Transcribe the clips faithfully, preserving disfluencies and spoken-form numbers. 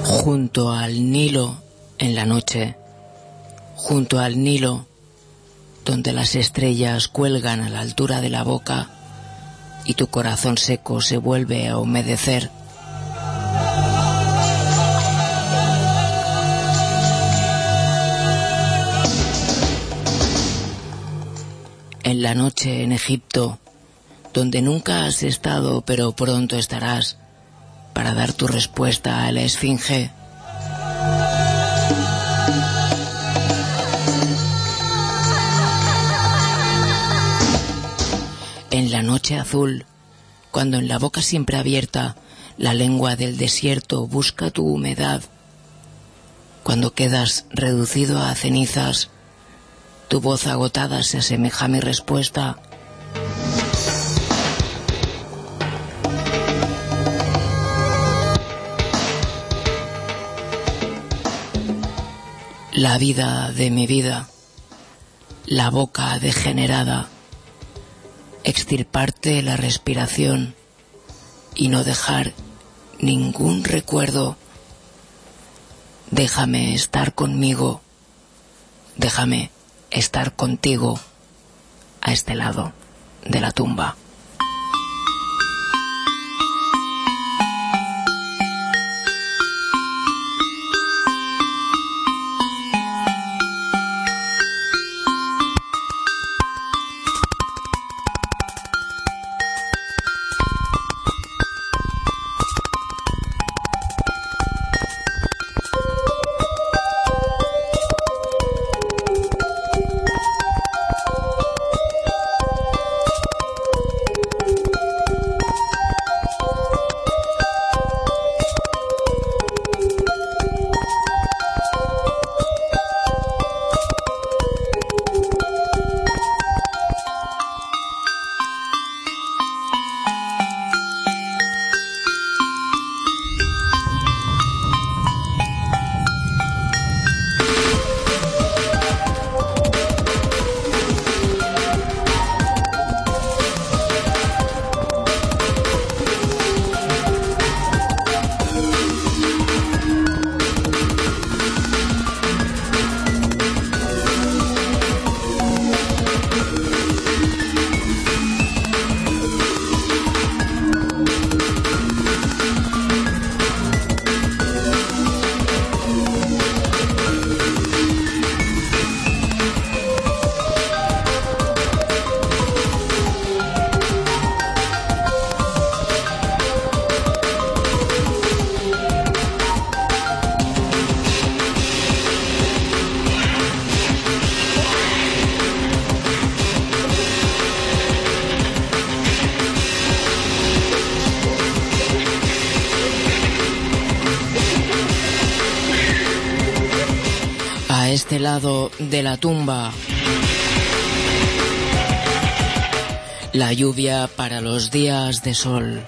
Junto al Nilo en la noche, junto al Nilo donde las estrellas cuelgan a la altura de la boca y tu corazón seco se vuelve a humedecer. En la noche en Egipto, donde nunca has estado pero pronto estarás, para dar tu respuesta a la Esfinge. En la noche azul, cuando en la boca siempre abierta la lengua del desierto busca tu humedad, cuando quedas reducido a cenizas, tu voz agotada se asemeja a mi respuesta. La vida de mi vida, la boca degenerada, extirparte la respiración y no dejar ningún recuerdo. Déjame estar conmigo, déjame estar contigo a este lado de la tumba. Este lado de la tumba, la lluvia para los días de sol.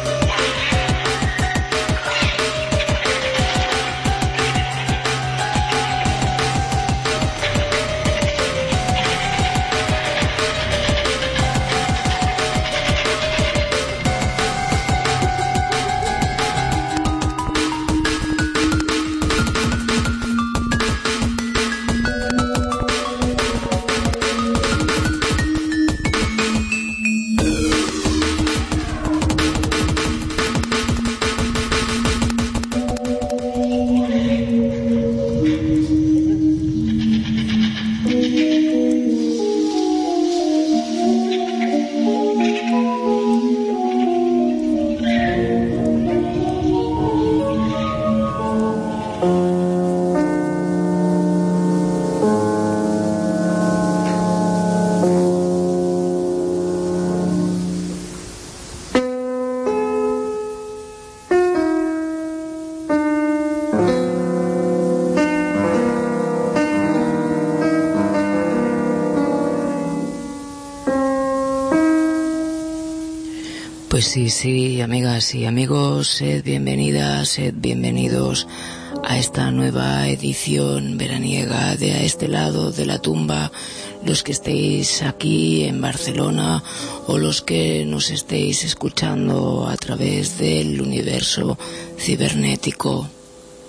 Pues sí, sí, amigas y amigos, sed bienvenidas, sed bienvenidos a esta nueva edición veraniega de A Este Lado de la Tumba, los que estéis aquí en Barcelona o los que nos estéis escuchando a través del universo cibernético.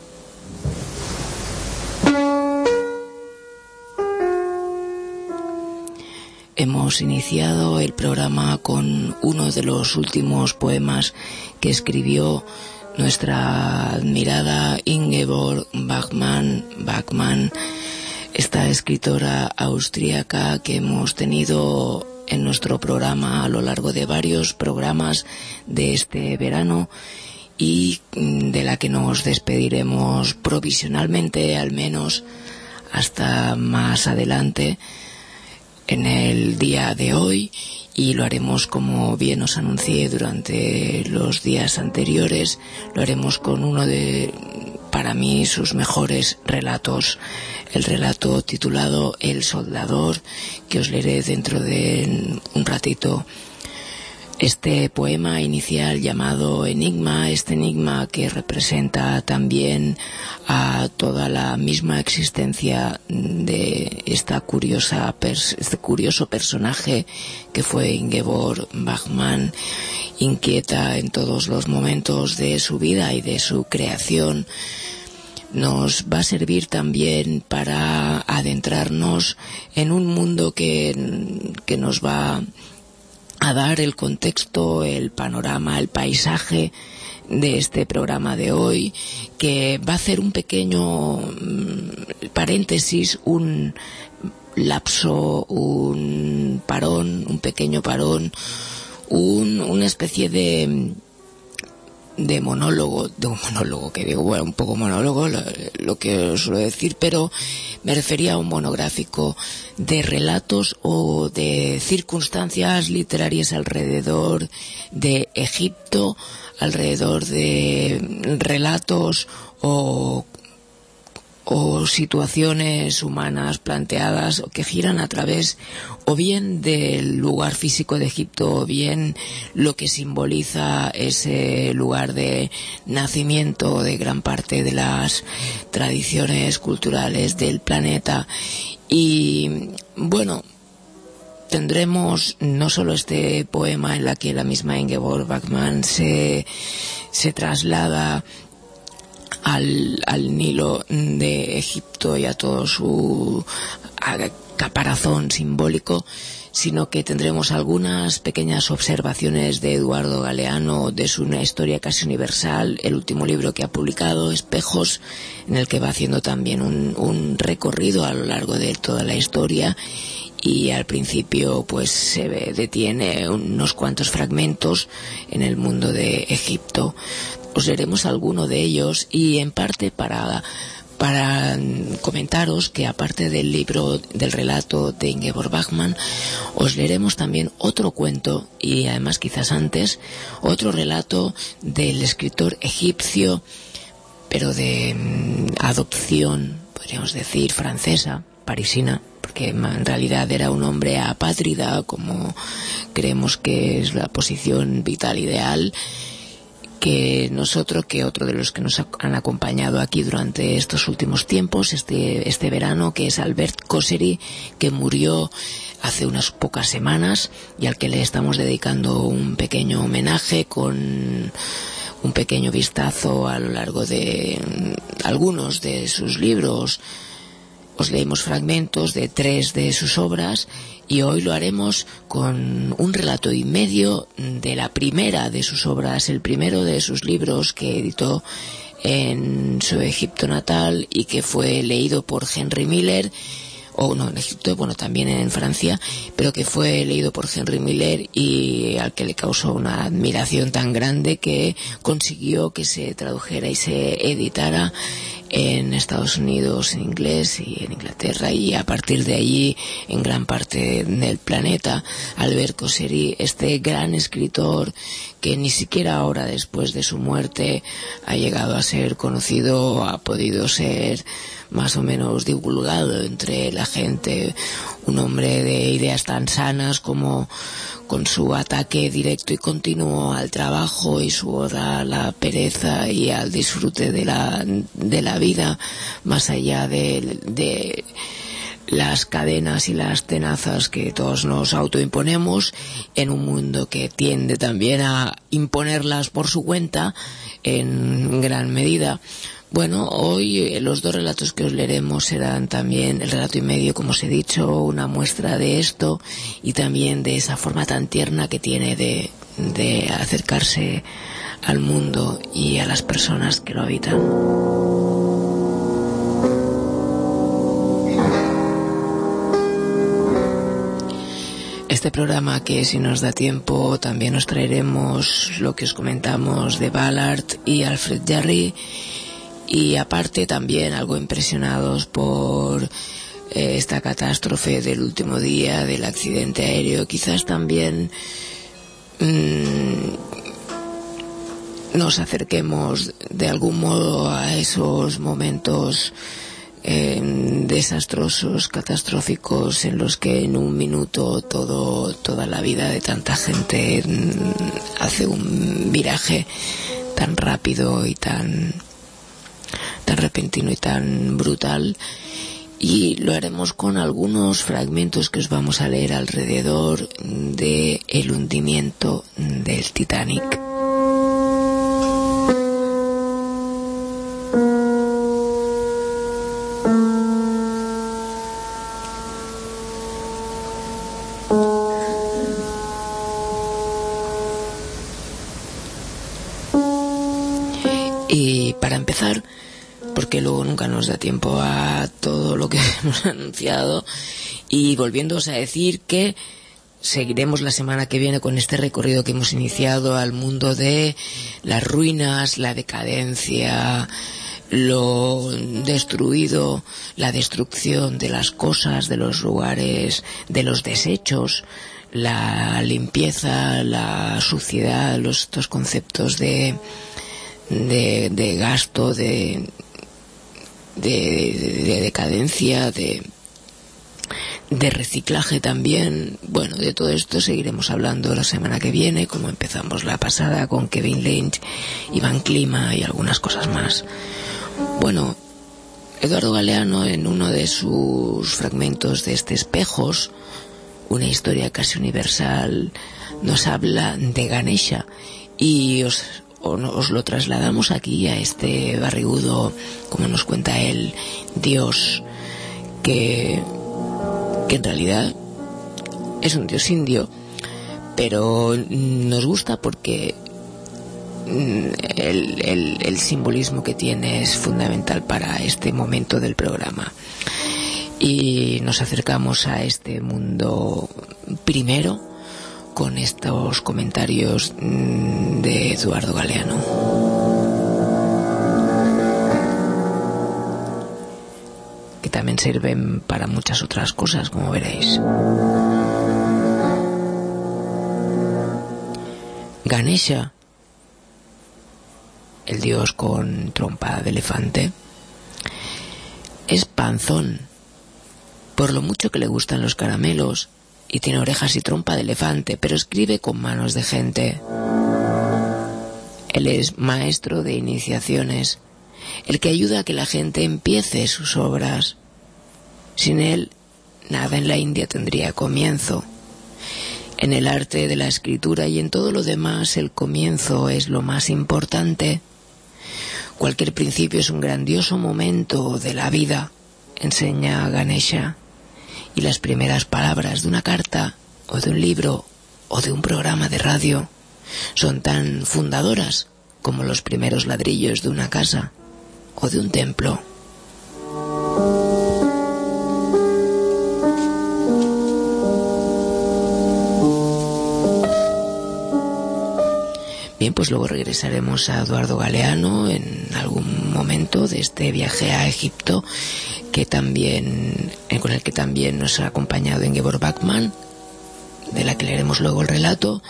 hemos iniciado el programa con uno de los últimos poemas que escribió nuestra admirada Ingeborg Bachmann, Bachmann, esta escritora austríaca que hemos tenido en nuestro programa a lo largo de varios programas de este verano y de la que nos despediremos provisionalmente, al menos hasta más adelante en el día de hoy, y lo haremos, como bien os anuncié durante los días anteriores, lo haremos con uno de, para mí, sus mejores relatos, el relato titulado El Soldador, que os leeré dentro de un ratito. Este poema inicial llamado Enigma, este enigma que representa también a toda la misma existencia de esta curiosa pers- este curioso personaje que fue Ingeborg Bachmann, inquieta en todos los momentos de su vida y de su creación, nos va a servir también para adentrarnos en un mundo que, que nos va a dar el contexto, el panorama, el paisaje de este programa de hoy, que va a hacer un pequeño paréntesis, un lapso, un parón, un pequeño parón, un, una especie de de monólogo, de un monólogo que digo, bueno, un poco monólogo lo, lo que os suelo decir, pero me refería a un monográfico de relatos o de circunstancias literarias alrededor de Egipto, alrededor de relatos o o situaciones humanas planteadas que giran a través o bien del lugar físico de Egipto o bien lo que simboliza ese lugar de nacimiento de gran parte de las tradiciones culturales del planeta. Y bueno, tendremos no solo este poema en la que la misma Ingeborg Bachmann se, se traslada Al, al Nilo de Egipto y a todo su caparazón simbólico, sino que tendremos algunas pequeñas observaciones de Eduardo Galeano de su Una historia casi universal, el último libro que ha publicado, Espejos, en el que va haciendo también un, un recorrido a lo largo de toda la historia, y al principio pues se ve, detiene unos cuantos fragmentos en el mundo de Egipto. Os leeremos alguno de ellos, y en parte para para comentaros que aparte del libro, del relato de Ingeborg Bachmann, os leeremos también otro cuento, y además quizás antes, otro relato del escritor egipcio, pero de mm, adopción, podríamos decir, francesa, parisina, porque en realidad era un hombre apátrida, como creemos que es la posición vital ideal, que nosotros, que otro de los que nos han acompañado aquí durante estos últimos tiempos, este, este verano, que es Albert Kossery, que murió hace unas pocas semanas y al que le estamos dedicando un pequeño homenaje con un pequeño vistazo a lo largo de algunos de sus libros. Os leímos fragmentos de tres de sus obras, y hoy lo haremos con un relato y medio de la primera de sus obras, el primero de sus libros que editó en su Egipto natal y que fue leído por Henry Miller, o no en Egipto, bueno, también en Francia, pero que fue leído por Henry Miller y al que le causó una admiración tan grande que consiguió que se tradujera y se editara en Estados Unidos en inglés y en Inglaterra, y a partir de allí en gran parte del planeta. Albert Kossery, este gran escritor que ni siquiera ahora, después de su muerte, ha llegado a ser conocido, ha podido ser más o menos divulgado entre la gente, un hombre de ideas tan sanas como con su ataque directo y continuo al trabajo y su oda a la pereza y al disfrute de la, de la vida, más allá de, de las cadenas y las tenazas que todos nos autoimponemos en un mundo que tiende también a imponerlas por su cuenta en gran medida. Bueno, hoy los dos relatos que os leeremos serán también el relato y medio, como os he dicho, una muestra de esto y también de esa forma tan tierna que tiene de, de acercarse al mundo y a las personas que lo habitan. Este programa, que si nos da tiempo también os traeremos lo que os comentamos de Ballard y Alfred Jarry, y aparte también algo impresionados por eh, esta catástrofe del último día del accidente aéreo. Quizás también mmm, nos acerquemos de algún modo a esos momentos eh, desastrosos, catastróficos, en los que en un minuto todo toda la vida de tanta gente mmm, hace un viraje tan rápido y tan tan repentino y tan brutal. Y lo haremos con algunos fragmentos que os vamos a leer alrededor de el hundimiento del Titanic. Y para empezar, porque luego nunca nos da tiempo a todo lo que hemos anunciado, y volviéndoos a decir que seguiremos la semana que viene con este recorrido que hemos iniciado al mundo de las ruinas, la decadencia, lo destruido, la destrucción de las cosas, de los lugares, de los desechos, la limpieza, la suciedad, los, estos conceptos de, de, de gasto, de De, de, de decadencia, de, de reciclaje también. Bueno, de todo esto seguiremos hablando la semana que viene, como empezamos la pasada con Kevin Lynch, Iván Klima y algunas cosas más. Bueno, Eduardo Galeano, en uno de sus fragmentos de este Espejos, una historia casi universal, nos habla de Ganesha, y os os lo trasladamos aquí a este barrigudo, como nos cuenta él, Dios, que, que en realidad es un dios indio, pero nos gusta porque el, el, el simbolismo que tiene es fundamental para este momento del programa. Y nos acercamos a este mundo primero con estos comentarios de Eduardo Galeano. Que también sirven para muchas otras cosas, como veréis. Ganesha, el dios con trompa de elefante, es panzón, por lo mucho que le gustan los caramelos, y tiene orejas y trompa de elefante, pero escribe con manos de gente. Él es maestro de iniciaciones, el que ayuda a que la gente empiece sus obras. Sin él, nada en la India tendría comienzo. En el arte de la escritura y en todo lo demás, el comienzo es lo más importante. Cualquier principio es un grandioso momento de la vida, enseña Ganesha. Y las primeras palabras de una carta, o de un libro, o de un programa de radio, son tan fundadoras como los primeros ladrillos de una casa, o de un templo. Bien, pues luego regresaremos a Eduardo Galeano en algún momento de este viaje a Egipto, que también, con el que también nos ha acompañado Ingeborg Bachmann, de la que leeremos luego el relato.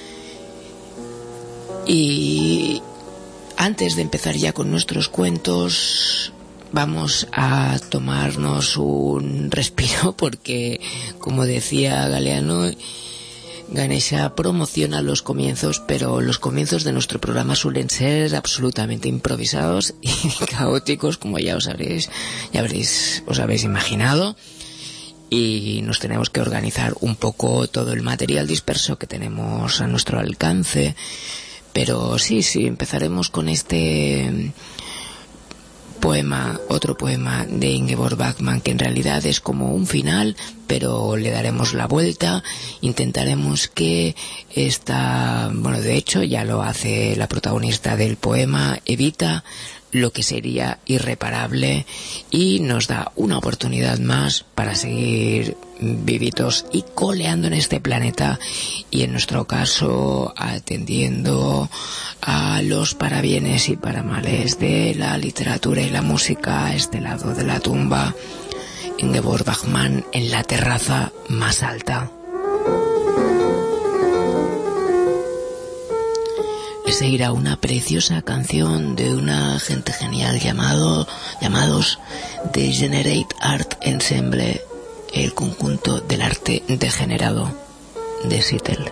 Y antes de empezar ya con nuestros cuentos, vamos a tomarnos un respiro, porque, como decía Galeano, Ganesha promociona los comienzos, pero los comienzos de nuestro programa suelen ser absolutamente improvisados y caóticos, como ya os habréis, ya habréis, os habéis imaginado, y nos tenemos que organizar un poco todo el material disperso que tenemos a nuestro alcance. Pero sí, sí, empezaremos con este poema, otro poema de Ingeborg Bachmann, que en realidad es como un final, pero le daremos la vuelta. Intentaremos que esta, bueno, de hecho ya lo hace la protagonista del poema, evita lo que sería irreparable y nos da una oportunidad más para seguir vivitos y coleando en este planeta, y en nuestro caso atendiendo a los parabienes y paramales de la literatura y la música a este lado de la tumba. Ingeborg Bachmann en la terraza más alta. Le seguirá una preciosa canción de una gente genial llamado, llamados The Generate Art Ensemble, el conjunto del arte degenerado de Seattle.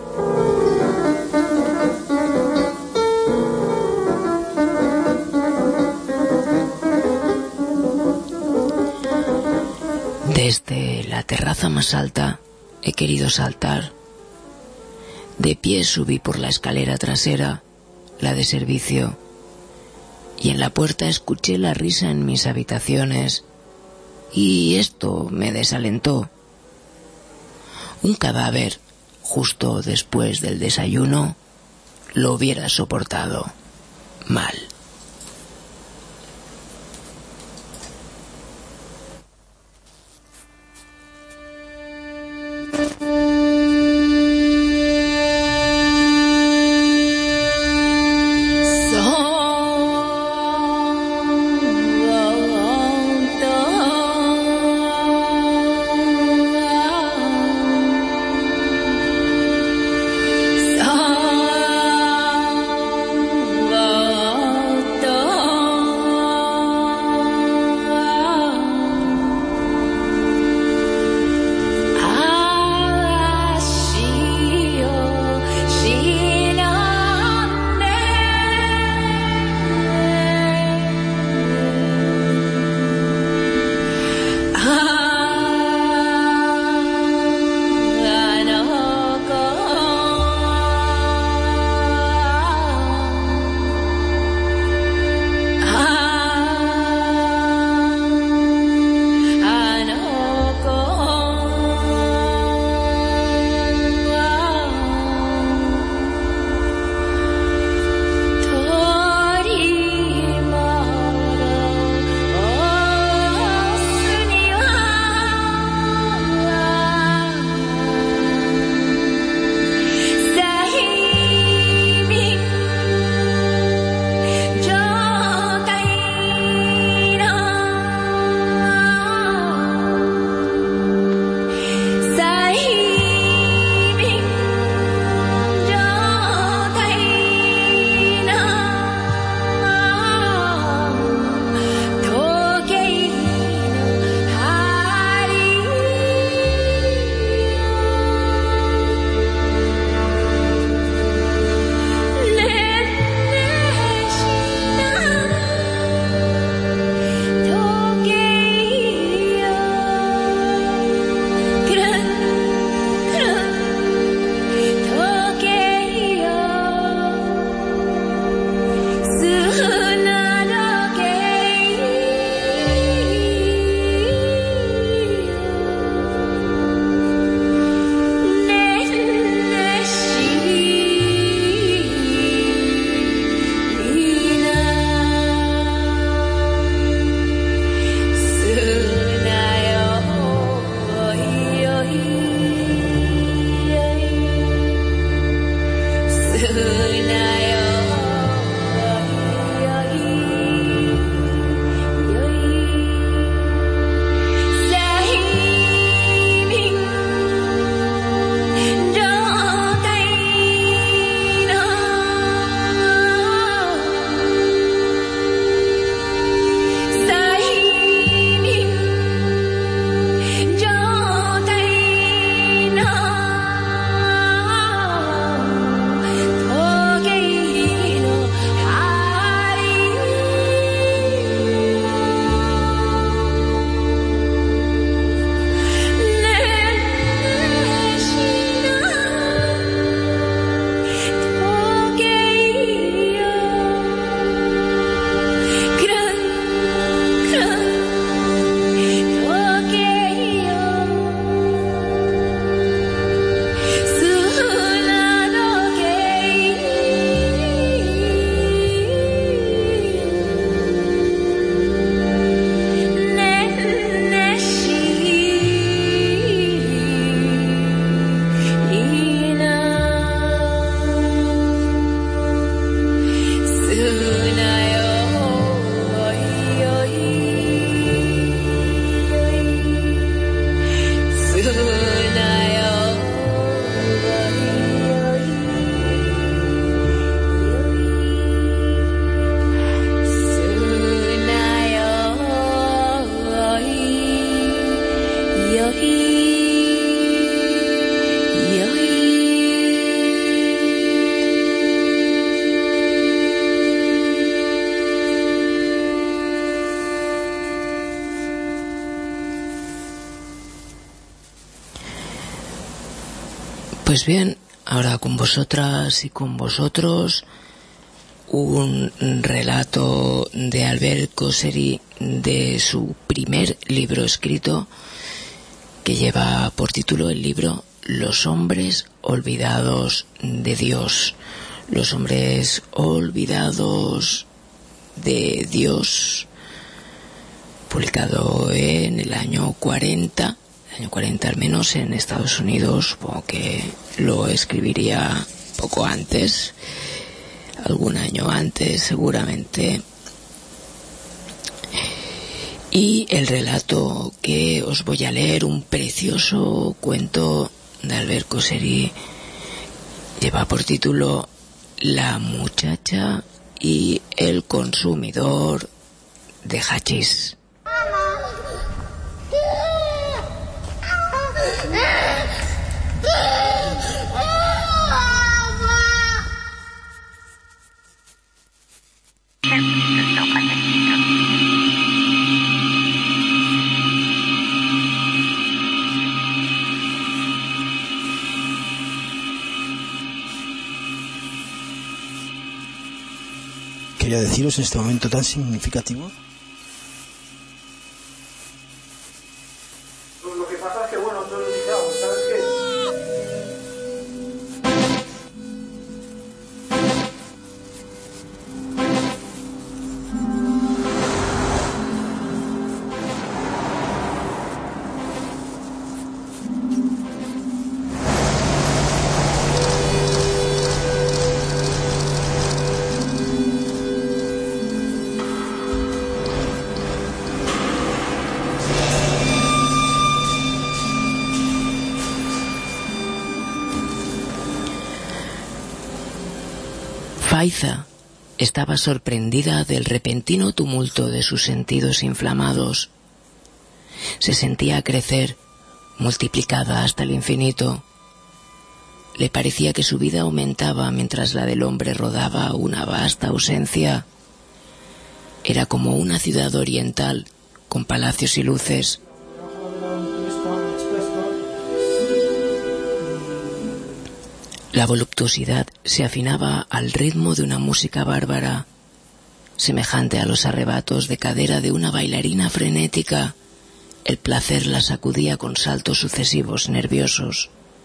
Desde la terraza más alta he querido saltar. De pie subí por la escalera trasera, la de servicio, y en la puerta escuché la risa en mis habitaciones, y esto me desalentó. Un cadáver, justo después del desayuno, lo hubiera soportado mal. Oh Pues bien, ahora con vosotras y con vosotros un relato de Albert Cosery de su primer libro escrito, que lleva por título el libro Los hombres olvidados de Dios. Los hombres olvidados de Dios, publicado en el año cuarenta, el año cuarenta al menos en Estados Unidos. Supongo que lo escribiría poco antes, algún año antes seguramente. Y el relato que os voy a leer, un precioso cuento de Albert Cosery, lleva por título La muchacha y el consumidor de hachís. Quería deciros en este momento tan significativo. Lo que pasa es que, bueno, tú digamos, ¿sabes qué? Faiza estaba sorprendida del repentino tumulto de sus sentidos inflamados. Se sentía crecer, multiplicada hasta el infinito. Le parecía que su vida aumentaba mientras la del hombre rodaba una vasta ausencia. Era como una ciudad oriental, con palacios y luces. La voluptuosidad se afinaba al ritmo de una música bárbara, semejante a los arrebatos de cadera de una bailarina frenética. El placer la sacudía con saltos sucesivos nerviosos.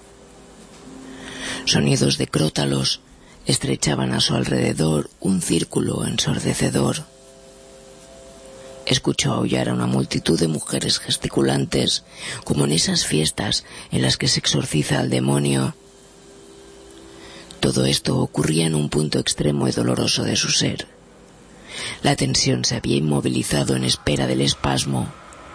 Sonidos de crótalos estrechaban a su alrededor un círculo ensordecedor. Escuchó aullar a una multitud de mujeres gesticulantes, como en esas fiestas en las que se exorciza al demonio. Todo esto ocurría en un punto extremo y doloroso de su ser. La tensión se había inmovilizado en espera del espasmo.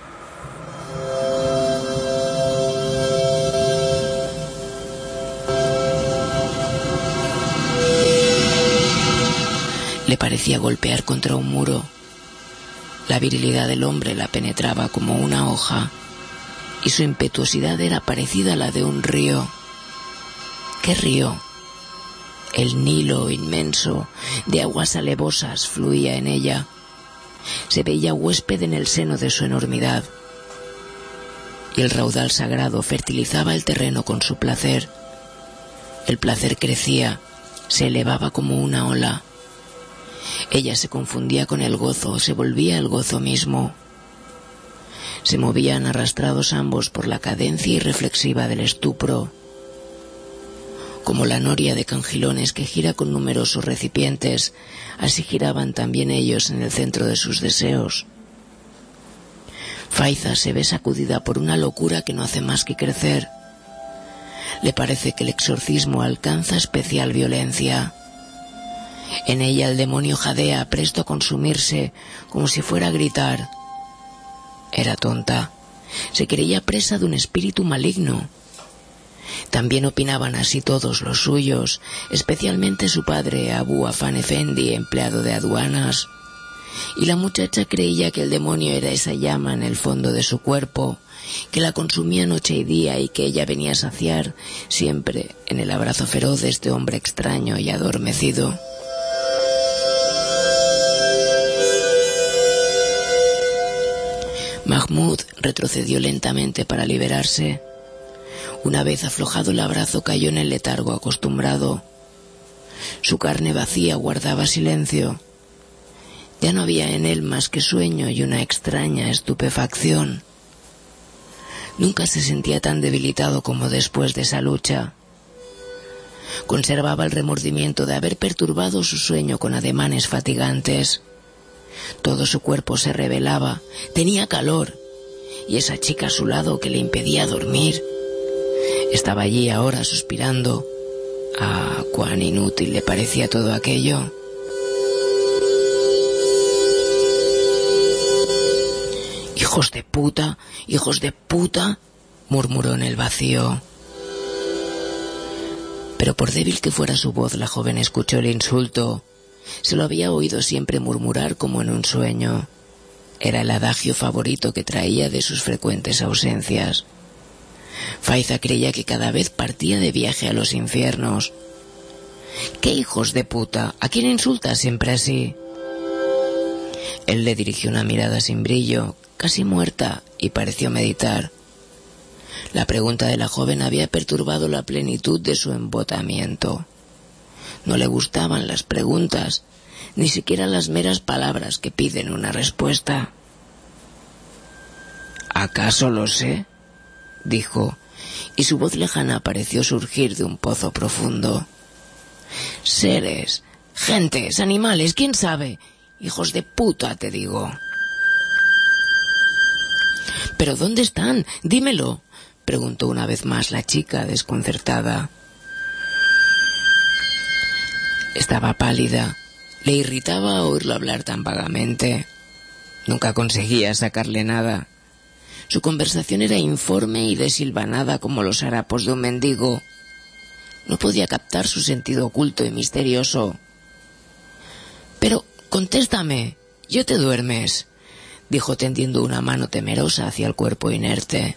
Le parecía golpear contra un muro. La virilidad del hombre la penetraba como una hoja, y su impetuosidad era parecida a la de un río. ¿Qué río? El Nilo inmenso, de aguas alevosas, fluía en ella. Se veía huésped en el seno de su enormidad, y el raudal sagrado fertilizaba el terreno con su placer. El placer crecía, se elevaba como una ola. Ella se confundía con el gozo, se volvía el gozo mismo. Se movían arrastrados ambos por la cadencia irreflexiva del estupro. Como la noria de cangilones que gira con numerosos recipientes, así giraban también ellos en el centro de sus deseos. Faiza se ve sacudida por una locura que no hace más que crecer. Le parece que el exorcismo alcanza especial violencia. En ella el demonio jadea, presto a consumirse, como si fuera a gritar. Era tonta. Se creía presa de un espíritu maligno. También opinaban así todos los suyos, especialmente su padre, Abu Afan Efendi, empleado de aduanas. Y la muchacha creía que el demonio era esa llama en el fondo de su cuerpo, que la consumía noche y día y que ella venía a saciar siempre en el abrazo feroz de este hombre extraño y adormecido. Mahmoud retrocedió lentamente para liberarse. Una vez aflojado el abrazo, cayó en el letargo acostumbrado. Su carne vacía guardaba silencio. Ya no había en él más que sueño y una extraña estupefacción. Nunca se sentía tan debilitado como después de esa lucha. Conservaba el remordimiento de haber perturbado su sueño con ademanes fatigantes. Todo su cuerpo se rebelaba, tenía calor, y esa chica a su lado que le impedía dormir estaba allí ahora suspirando. Ah, cuán inútil le parecía todo aquello. «Hijos de puta, hijos de puta», murmuró en el vacío. Pero por débil que fuera su voz, la joven escuchó el insulto. Se lo había oído siempre murmurar como en un sueño. Era el adagio favorito que traía de sus frecuentes ausencias. Faiza creía que cada vez partía de viaje a los infiernos. «¿Qué hijos de puta? ¿A quién insultas siempre así?» Él le dirigió una mirada sin brillo, casi muerta, y pareció meditar. La pregunta de la joven había perturbado la plenitud de su embotamiento. No le gustaban las preguntas, ni siquiera las meras palabras que piden una respuesta. «¿Acaso lo sé?», dijo, y su voz lejana pareció surgir de un pozo profundo. «Seres, gentes, animales, quién sabe. Hijos de puta, te digo». «¿Pero dónde están? Dímelo», preguntó una vez más la chica, desconcertada. Estaba pálida. Le irritaba oírlo hablar tan vagamente. Nunca conseguía sacarle nada. Su conversación era informe y desilvanada como los harapos de un mendigo. No podía captar su sentido oculto y misterioso. «Pero contéstame, ¿yo te duermes?», dijo tendiendo una mano temerosa hacia el cuerpo inerte.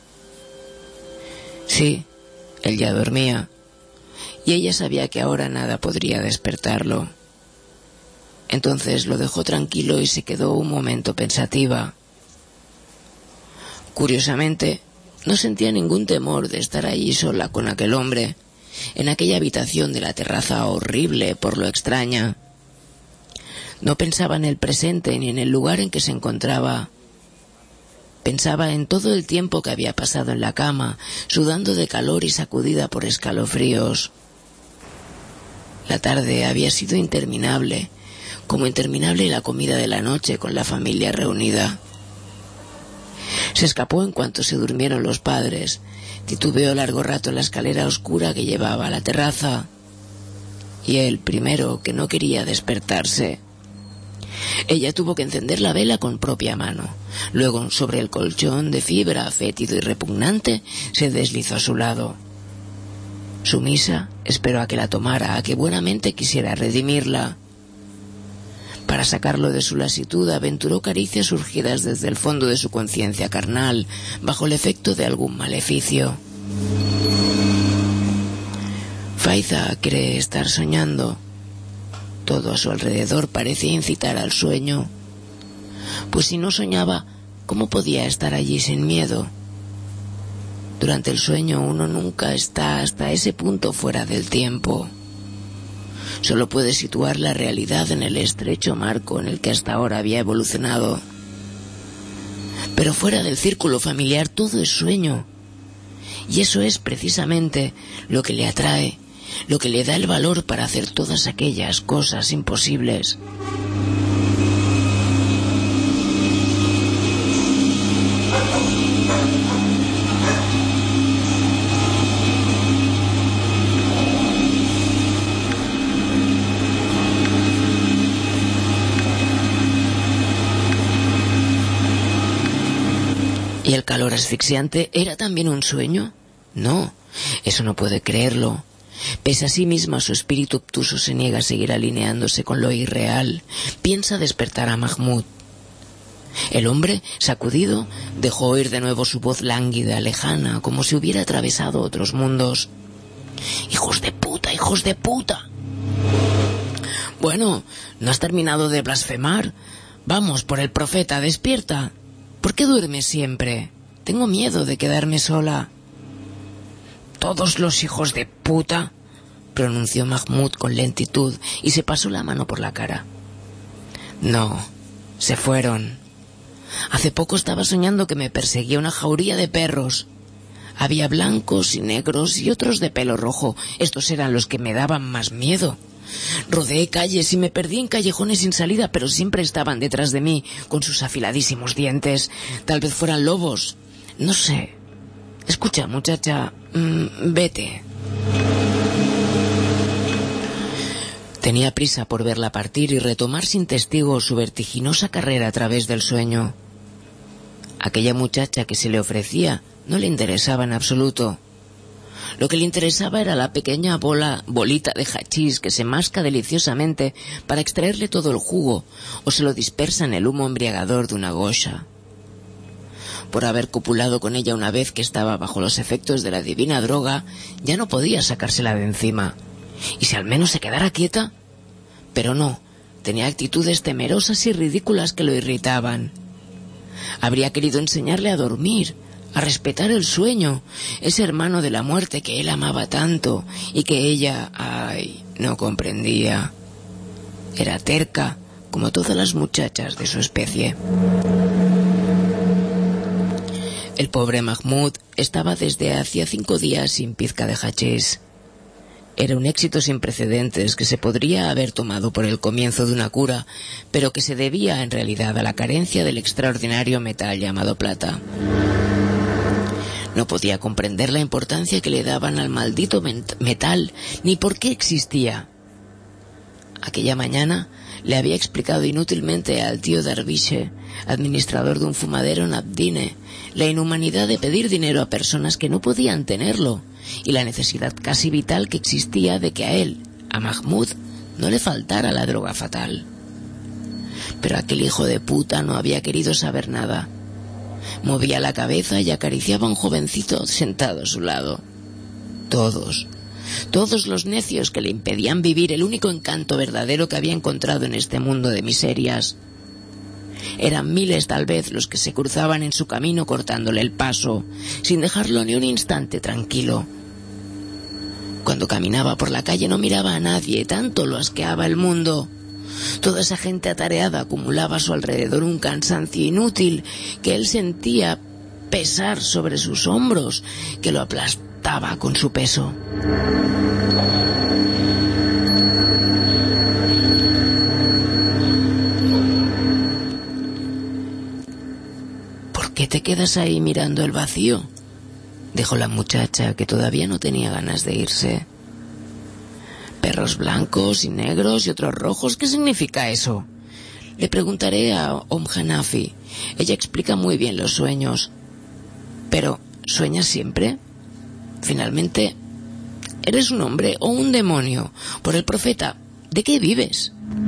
Sí, él ya dormía, y ella sabía que ahora nada podría despertarlo. Entonces lo dejó tranquilo y se quedó un momento pensativa. Curiosamente, no sentía ningún temor de estar allí sola con aquel hombre, en aquella habitación de la terraza horrible por lo extraña. No pensaba en el presente ni en el lugar en que se encontraba. Pensaba en todo el tiempo que había pasado en la cama, sudando de calor y sacudida por escalofríos. La tarde había sido interminable, como interminable la comida de la noche con la familia reunida. Se escapó en cuanto se durmieron los padres, titubeó largo rato en la escalera oscura que llevaba a la terraza, y él primero, que no quería despertarse. Ella tuvo que encender la vela con propia mano. Luego, sobre el colchón de fibra, fétido y repugnante, se deslizó a su lado. Sumisa, esperó a que la tomara, a que buenamente quisiera redimirla. Para sacarlo de su lasitud, aventuró caricias surgidas desde el fondo de su conciencia carnal, bajo el efecto de algún maleficio. Faiza cree estar soñando. Todo a su alrededor parecía incitar al sueño. Pues si no soñaba, ¿cómo podía estar allí sin miedo? Durante el sueño uno nunca está hasta ese punto fuera del tiempo. Solo puede situar la realidad en el estrecho marco en el que hasta ahora había evolucionado. Pero fuera del círculo familiar todo es sueño. Y eso es precisamente lo que le atrae, lo que le da el valor para hacer todas aquellas cosas imposibles. ¿Y el calor asfixiante era también un sueño? No, eso no puede creerlo. Pese a sí misma, su espíritu obtuso se niega a seguir alineándose con lo irreal. Piensa despertar a Mahmud. El hombre, sacudido, dejó oír de nuevo su voz lánguida, lejana, como si hubiera atravesado otros mundos. ¡Hijos de puta, hijos de puta! Bueno, ¿no has terminado de blasfemar? Vamos, por el profeta, despierta. ¿Por qué duermes siempre? Tengo miedo de quedarme sola. todos los hijos de puta, pronunció Mahmoud con lentitud y se pasó la mano por la cara. No, se fueron. Hace poco estaba soñando que me perseguía una jauría de perros. Había blancos y negros y otros de pelo rojo. Estos eran los que me daban más miedo. Rodeé calles y me perdí en callejones sin salida, pero siempre estaban detrás de mí, con sus afiladísimos dientes. Tal vez fueran lobos. No sé. Escucha, muchacha, mmm, vete. Tenía prisa por verla partir y retomar sin testigos su vertiginosa carrera a través del sueño. Aquella muchacha que se le ofrecía no le interesaba en absoluto. Lo que le interesaba era la pequeña bola, bolita de hachís que se masca deliciosamente para extraerle todo el jugo o se lo dispersa en el humo embriagador de una gocha. Por haber copulado con ella una vez que estaba bajo los efectos de la divina droga, ya no podía sacársela de encima. ¿Y si al menos se quedara quieta? Pero no, tenía actitudes temerosas y ridículas que lo irritaban. Habría querido enseñarle a dormir, a respetar el sueño, ese hermano de la muerte que él amaba tanto y que ella, ay, no comprendía. Era terca, como todas las muchachas de su especie. El pobre Mahmoud estaba desde hacía cinco días sin pizca de hachís. Era un éxito sin precedentes que se podría haber tomado por el comienzo de una cura, pero que se debía en realidad a la carencia del extraordinario metal llamado plata. No podía comprender la importancia que le daban al maldito metal, ni por qué existía. Aquella mañana le había explicado inútilmente al tío Darviche, administrador de un fumadero en Abdine, la inhumanidad de pedir dinero a personas que no podían tenerlo y la necesidad casi vital que existía de que a él, a Mahmoud, no le faltara la droga fatal. Pero aquel hijo de puta no había querido saber nada. Movía la cabeza y acariciaba a un jovencito sentado a su lado. Todos, todos los necios que le impedían vivir el único encanto verdadero que había encontrado en este mundo de miserias. Eran miles tal vez los que se cruzaban en su camino cortándole el paso, sin dejarlo ni un instante tranquilo. Cuando caminaba por la calle no miraba a nadie, tanto lo asqueaba el mundo. Toda esa gente atareada acumulaba a su alrededor un cansancio inútil que él sentía pesar sobre sus hombros, que lo aplastaba con su peso. ¿Por qué te quedas ahí mirando el vacío?, dijo la muchacha, que todavía no tenía ganas de irse. Perros blancos y negros y otros rojos, ¿qué significa eso? Le preguntaré a Om Hanafi. Ella explica muy bien los sueños. Pero, ¿sueñas siempre? Finalmente, ¿eres un hombre o un demonio? Por el profeta, ¿de qué vives?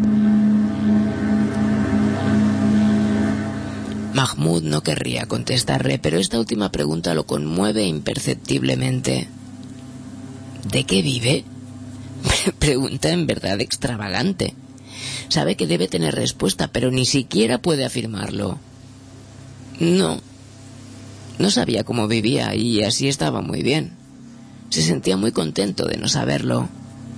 Mahmoud no querría contestarle, pero esta última pregunta lo conmueve imperceptiblemente. ¿De qué vive? Pregunta en verdad extravagante. Sabe que debe tener respuesta, pero ni siquiera puede afirmarlo. No, no sabía cómo vivía y así estaba muy bien. Se sentía muy contento de no saberlo.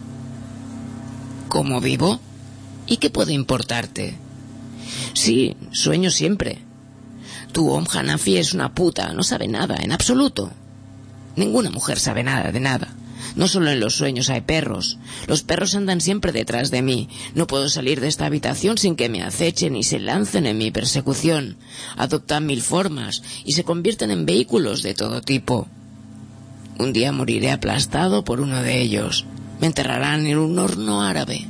¿Cómo vivo? ¿Y qué puede importarte? Sí, sueño siempre. Tu Om Hanafi es una puta, no sabe nada, en absoluto. Ninguna mujer sabe nada de nada. No solo en los sueños hay perros. Los perros andan siempre detrás de mí. No puedo salir de esta habitación sin que me acechen y se lancen en mi persecución. Adoptan mil formas y se convierten en vehículos de todo tipo. Un día moriré aplastado por uno de ellos. Me enterrarán en un horno árabe.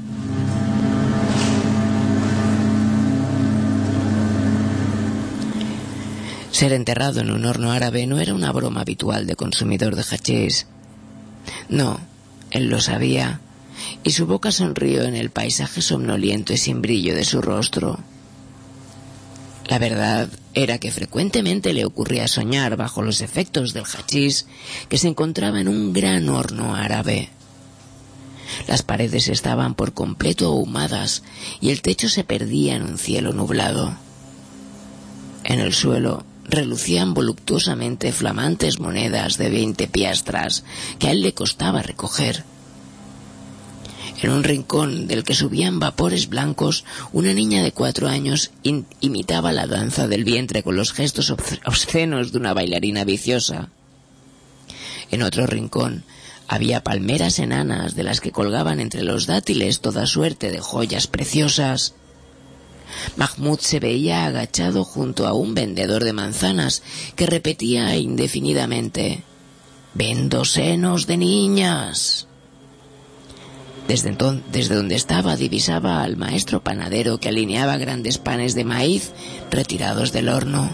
Ser enterrado en un horno árabe no era una broma habitual de consumidor de hachís. No, él lo sabía, y su boca sonrió en el paisaje somnoliento y sin brillo de su rostro. La verdad era que frecuentemente le ocurría soñar bajo los efectos del hachís que se encontraba en un gran horno árabe. Las paredes estaban por completo ahumadas y el techo se perdía en un cielo nublado. En el suelo relucían voluptuosamente flamantes monedas de veinte piastras que a él le costaba recoger. En un rincón del que subían vapores blancos, una niña de cuatro años in- imitaba la danza del vientre con los gestos obs- obscenos de una bailarina viciosa. En otro rincón había palmeras enanas de las que colgaban entre los dátiles toda suerte de joyas preciosas. Mahmoud se veía agachado junto a un vendedor de manzanas que repetía indefinidamente: «Vendo senos de niñas». Desde, entonces, desde donde estaba divisaba al maestro panadero que alineaba grandes panes de maíz retirados del horno.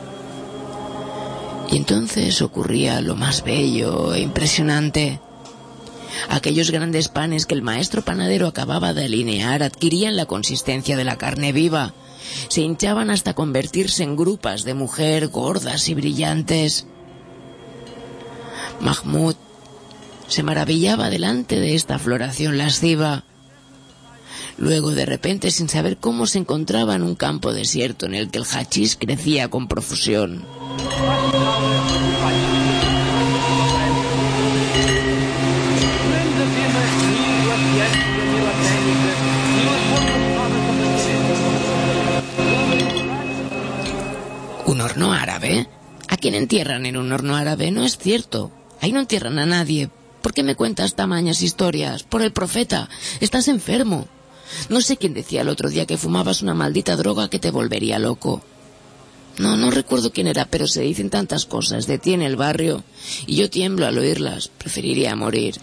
Y entonces ocurría lo más bello e impresionante. Aquellos grandes panes que el maestro panadero acababa de alinear adquirían la consistencia de la carne viva. Se hinchaban hasta convertirse en grupas de mujer gordas y brillantes. Mahmoud se maravillaba delante de esta floración lasciva. Luego, de repente, sin saber cómo, se encontraba en un campo desierto en el que el hachís crecía con profusión. ¿Un horno árabe? ¿A quién entierran en un horno árabe? No es cierto. Ahí no entierran a nadie. ¿Por qué me cuentas tamañas historias? Por el profeta. Estás enfermo. No sé quién decía el otro día que fumabas una maldita droga que te volvería loco. No, no recuerdo quién era, pero se dicen tantas cosas de ti en el barrio y yo tiemblo al oírlas. Preferiría morir.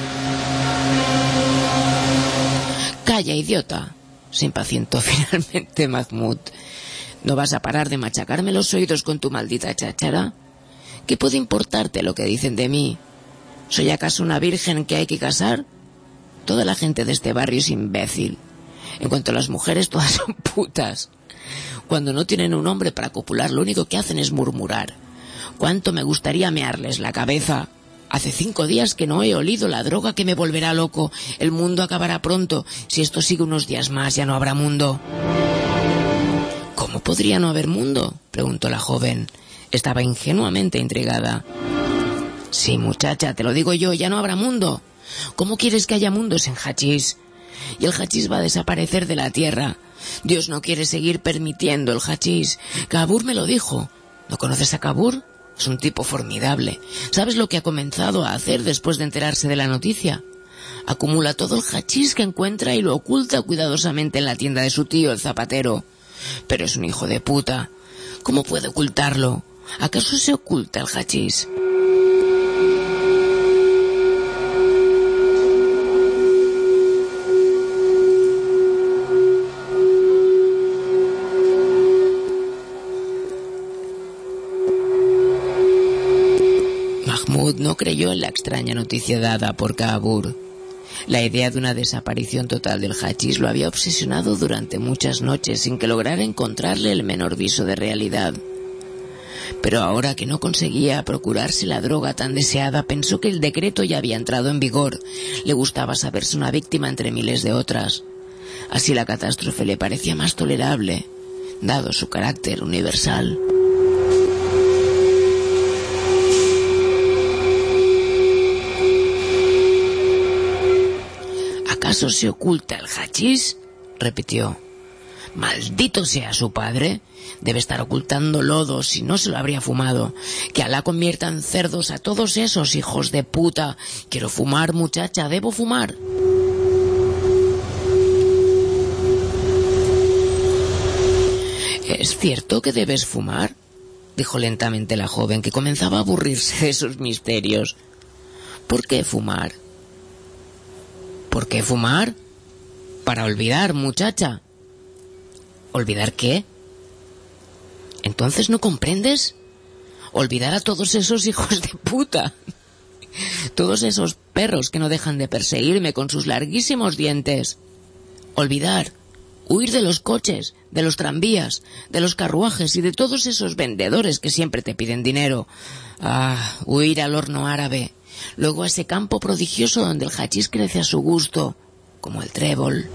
Calla, idiota, se impacientó finalmente Mahmoud. ¿No vas a parar de machacarme los oídos con tu maldita cháchara? ¿Qué puede importarte lo que dicen de mí? ¿Soy acaso una virgen que hay que casar? Toda la gente de este barrio es imbécil. En cuanto a las mujeres, todas son putas. Cuando no tienen un hombre para copular, lo único que hacen es murmurar. ¿Cuánto me gustaría mearles la cabeza? Hace cinco días que no he olido la droga que me volverá loco. El mundo acabará pronto. Si esto sigue unos días más, ya no habrá mundo. ¿Cómo podría no haber mundo?, preguntó la joven. Estaba ingenuamente intrigada. Sí, muchacha, te lo digo yo, ya no habrá mundo. ¿Cómo quieres que haya mundos en hachís? Y el hachís va a desaparecer de la tierra. Dios no quiere seguir permitiendo el hachís. Kabur me lo dijo. ¿No conoces a Kabur? Es un tipo formidable. ¿Sabes lo que ha comenzado a hacer después de enterarse de la noticia? Acumula todo el hachís que encuentra y lo oculta cuidadosamente en la tienda de su tío, el zapatero. Pero es un hijo de puta. ¿Cómo puede ocultarlo? ¿Acaso se oculta el hachís? Mahmoud no creyó en la extraña noticia dada por Kabur. La idea de una desaparición total del hachís lo había obsesionado durante muchas noches sin que lograra encontrarle el menor viso de realidad. Pero ahora que no conseguía procurarse la droga tan deseada, pensó que el decreto ya había entrado en vigor. Le gustaba saberse una víctima entre miles de otras. Así la catástrofe le parecía más tolerable, dado su carácter universal. ¿Acaso se oculta el hachís?, repitió. Maldito sea su padre. Debe estar ocultando lodo, si no se lo habría fumado. Que Alá convierta en cerdos a todos esos hijos de puta. Quiero fumar, muchacha, debo fumar. ¿Es cierto que debes fumar?, dijo lentamente la joven, que comenzaba a aburrirse de sus misterios. ¿Por qué fumar? ¿Por qué fumar? Para olvidar, muchacha. ¿Olvidar qué? ¿Entonces no comprendes? Olvidar a todos esos hijos de puta. Todos esos perros que no dejan de perseguirme con sus larguísimos dientes. Olvidar. Huir de los coches, de los tranvías, de los carruajes y de todos esos vendedores que siempre te piden dinero. Ah, huir al horno árabe. Luego a ese campo prodigioso donde el hachís crece a su gusto, como el trébol.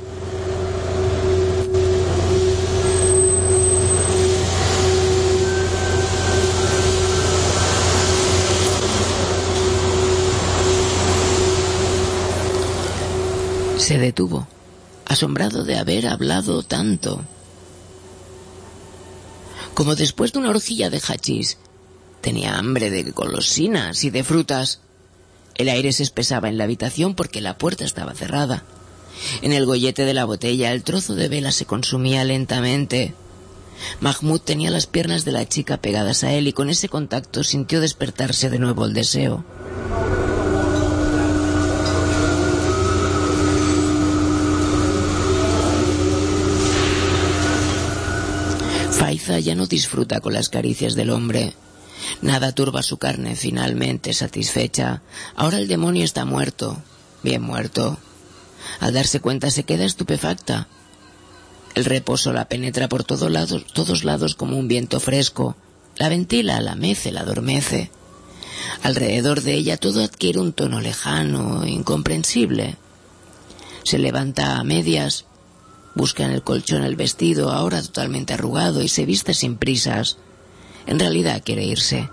Se detuvo, asombrado de haber hablado tanto. Como después de una horquilla de hachís, tenía hambre de golosinas y de frutas. El aire se espesaba en la habitación porque la puerta estaba cerrada. En el gollete de la botella el trozo de vela se consumía lentamente. Mahmoud tenía las piernas de la chica pegadas a él y con ese contacto sintió despertarse de nuevo el deseo. Faiza ya no disfruta con las caricias del hombre. Nada turba su carne. Finalmente satisfecha, ahora el demonio está muerto, bien muerto. Al darse cuenta se queda estupefacta. El reposo la penetra por todos lados, todos lados como un viento fresco. La ventila, la mece, la adormece. Alrededor de ella todo adquiere un tono lejano, incomprensible. Se levanta a medias, busca en el colchón el vestido, ahora totalmente arrugado, y se viste sin prisas. En realidad quiere irse.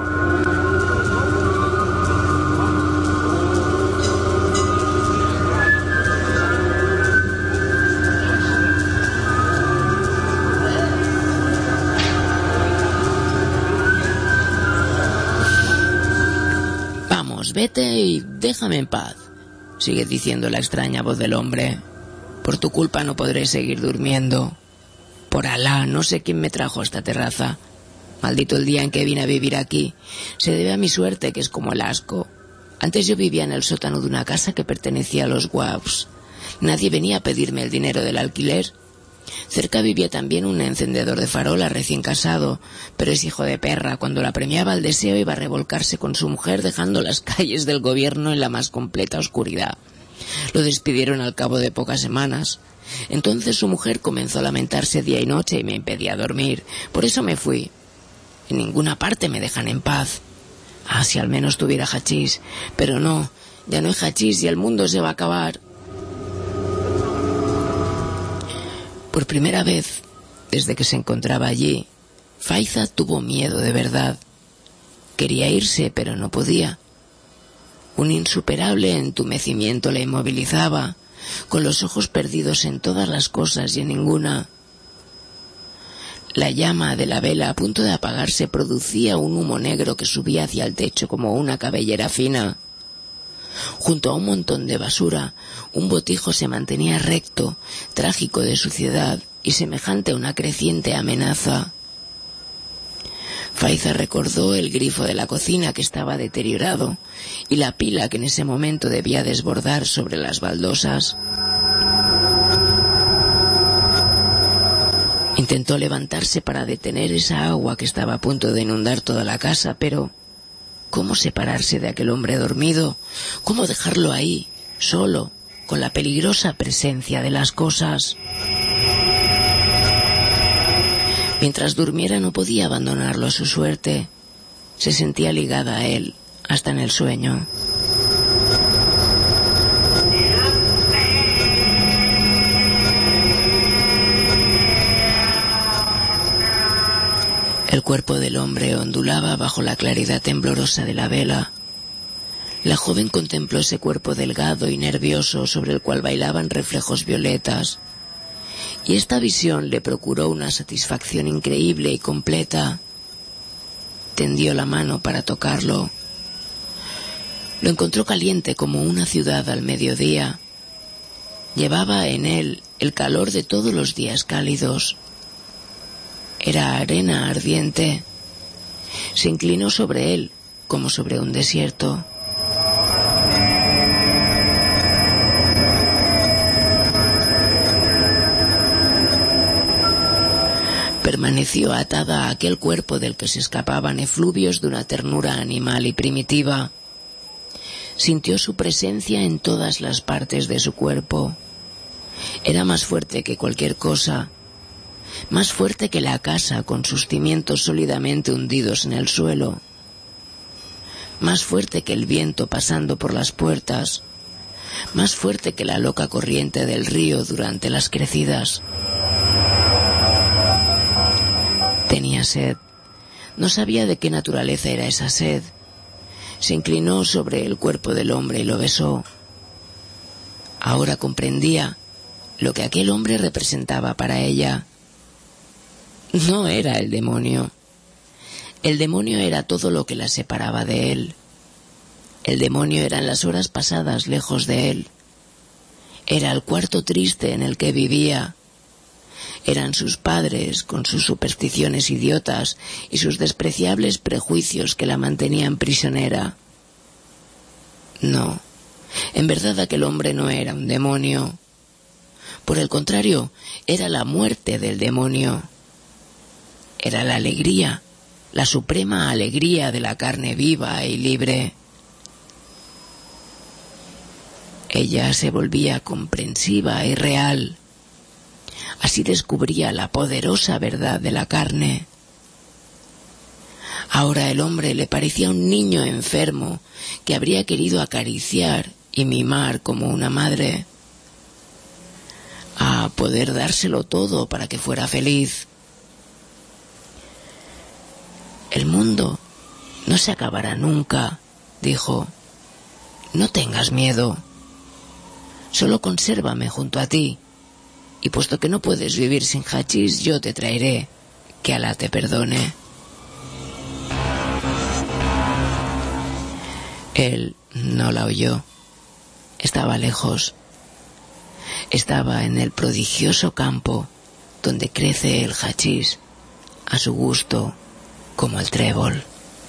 Vamos, vete y déjame en paz, sigue diciendo la extraña voz del hombre. Por tu culpa no podré seguir durmiendo. Por Alá, no sé quién me trajo a esta terraza. Maldito el día en que vine a vivir aquí. Se debe a mi suerte, que es como el asco. Antes yo vivía en el sótano de una casa que pertenecía a los Wafs. Nadie venía a pedirme el dinero del alquiler. Cerca vivía también un encendedor de farolas recién casado, pero ese hijo de perra, cuando la premiaba el deseo, iba a revolcarse con su mujer, dejando las calles del gobierno en la más completa oscuridad. Lo despidieron al cabo de pocas semanas. Entonces su mujer comenzó a lamentarse día y noche y me impedía dormir. Por eso me fui. En ninguna parte me dejan en paz. Ah, si al menos tuviera hachís. Pero no, ya no hay hachís y el mundo se va a acabar. Por primera vez, desde que se encontraba allí, Faiza tuvo miedo de verdad. Quería irse, pero no podía. Un insuperable entumecimiento la inmovilizaba, con los ojos perdidos en todas las cosas y en ninguna. La llama de la vela a punto de apagarse producía un humo negro que subía hacia el techo como una cabellera fina. Junto a un montón de basura, un botijo se mantenía recto, trágico de suciedad y semejante a una creciente amenaza. Faiza recordó el grifo de la cocina que estaba deteriorado y la pila que en ese momento debía desbordar sobre las baldosas. Intentó levantarse para detener esa agua que estaba a punto de inundar toda la casa, pero ¿cómo separarse de aquel hombre dormido? ¿Cómo dejarlo ahí, solo, con la peligrosa presencia de las cosas? Mientras durmiera no podía abandonarlo a su suerte. Se sentía ligada a él, hasta en el sueño. El cuerpo del hombre ondulaba bajo la claridad temblorosa de la vela. La joven contempló ese cuerpo delgado y nervioso sobre el cual bailaban reflejos violetas. Y esta visión le procuró una satisfacción increíble y completa. Tendió la mano para tocarlo. Lo encontró caliente como una ciudad al mediodía. Llevaba en él el calor de todos los días cálidos. Era arena ardiente. Se inclinó sobre él como sobre un desierto. Permaneció atada a aquel cuerpo del que se escapaban efluvios de una ternura animal y primitiva. Sintió su presencia en todas las partes de su cuerpo. Era más fuerte que cualquier cosa, más fuerte que la casa con sus cimientos sólidamente hundidos en el suelo, más fuerte que el viento pasando por las puertas, más fuerte que la loca corriente del río durante las crecidas. Tenía sed. No sabía de qué naturaleza era esa sed. Se inclinó sobre el cuerpo del hombre y lo besó. Ahora comprendía lo que aquel hombre representaba para ella. No era el demonio. El demonio era todo lo que la separaba de él. El demonio eran las horas pasadas lejos de él. Era el cuarto triste en el que vivía. Eran sus padres, con sus supersticiones idiotas y sus despreciables prejuicios que la mantenían prisionera. No, en verdad aquel hombre no era un demonio. Por el contrario, era la muerte del demonio. Era la alegría, la suprema alegría de la carne viva y libre. Ella se volvía comprensiva y real. Así descubría la poderosa verdad de la carne. Ahora el hombre le parecía un niño enfermo que habría querido acariciar y mimar como una madre, a poder dárselo todo para que fuera feliz. El mundo no se acabará nunca, dijo. No tengas miedo. Solo consérvame junto a ti. Y puesto que no puedes vivir sin hachís, yo te traeré. Que Alá te perdone. Él no la oyó. Estaba lejos. Estaba en el prodigioso campo donde crece el hachís, a su gusto, como el trébol.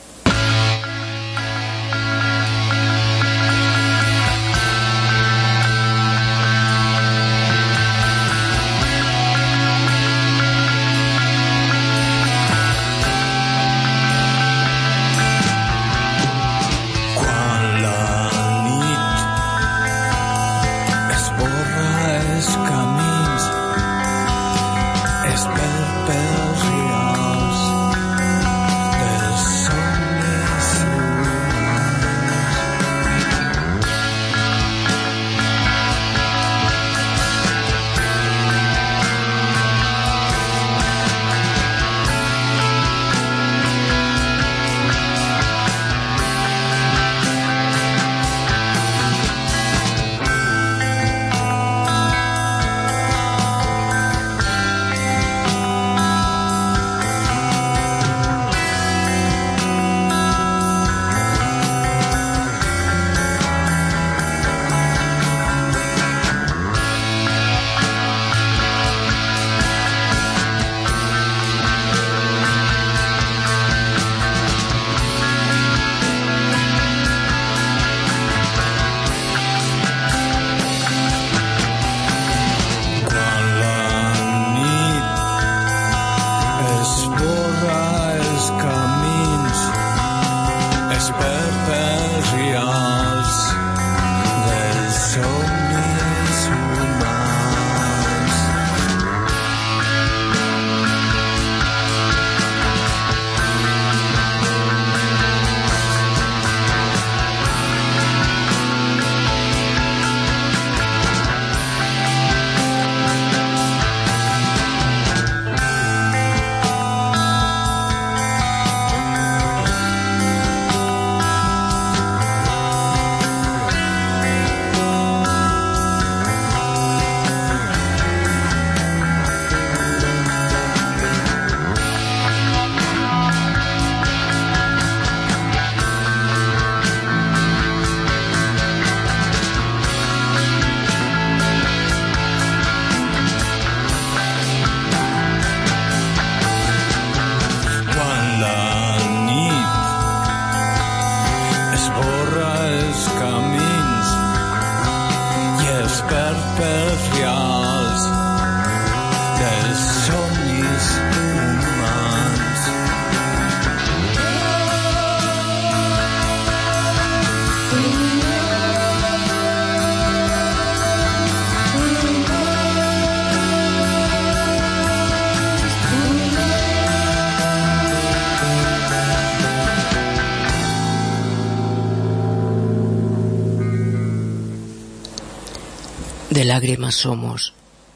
De lágrimas somos,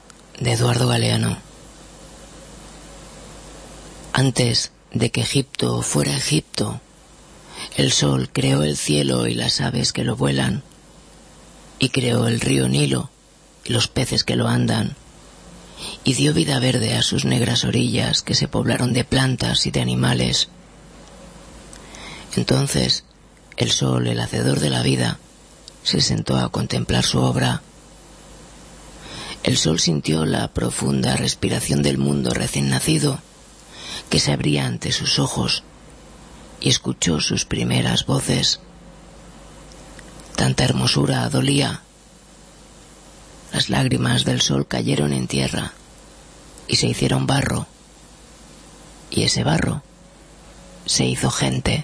de Eduardo Galeano. Antes de que Egipto fuera Egipto, el sol creó el cielo y las aves que lo vuelan. y creó el río Nilo y los peces que lo andan, y dio vida verde a sus negras orillas que se poblaron de plantas y de animales. Entonces el sol, el hacedor de la vida, se sentó a contemplar su obra. El sol sintió la profunda respiración del mundo recién nacido que se abría ante sus ojos y escuchó sus primeras voces. Tanta hermosura dolía. Las lágrimas del sol cayeron en tierra y se hicieron barro, y ese barro se hizo gente.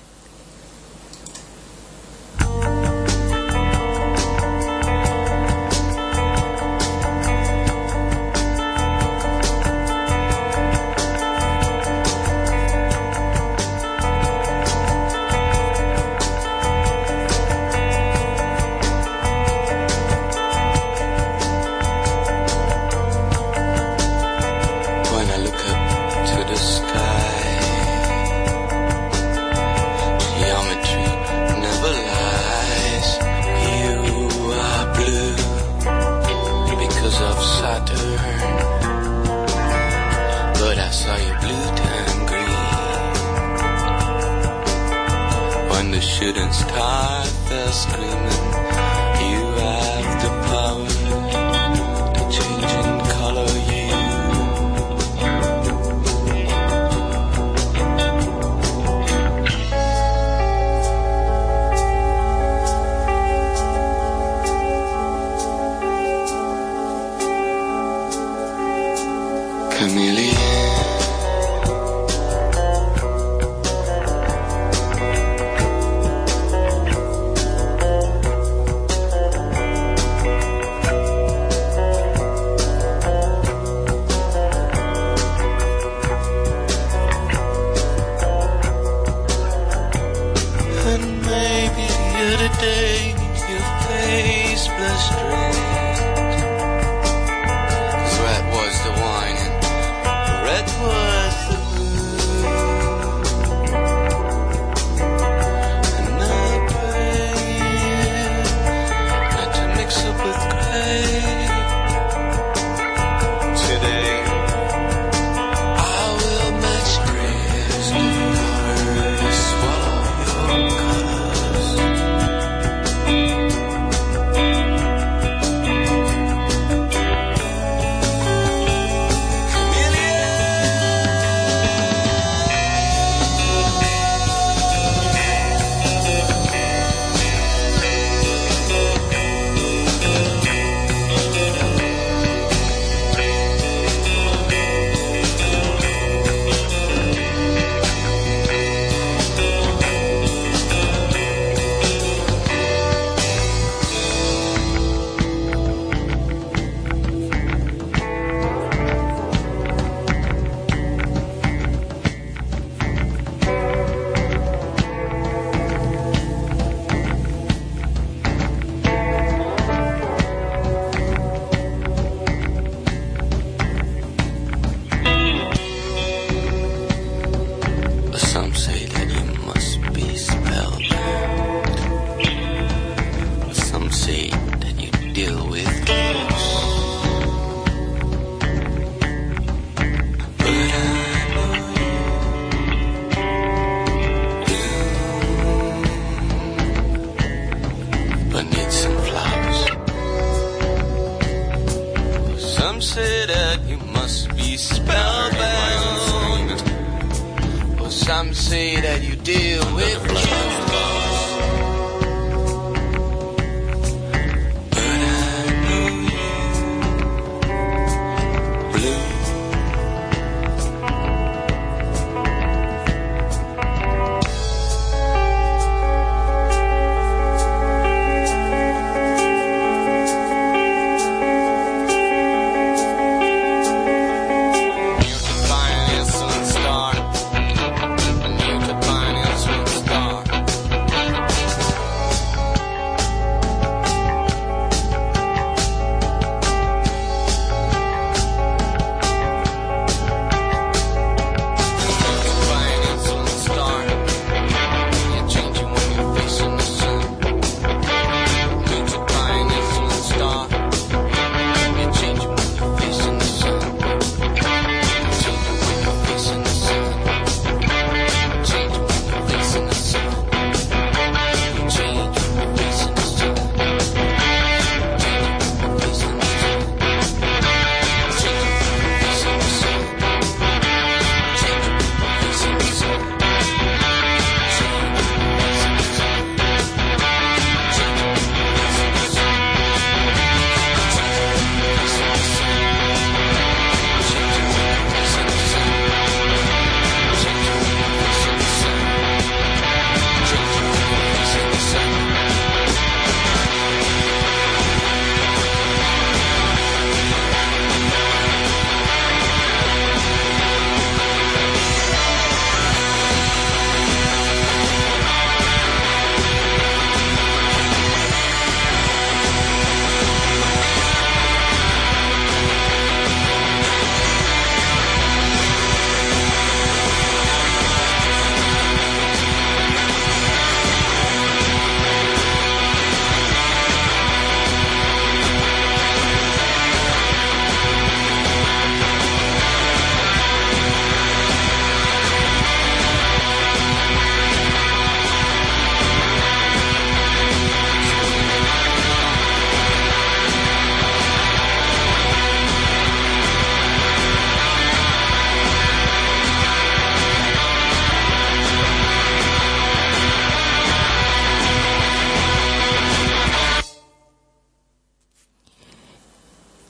Star.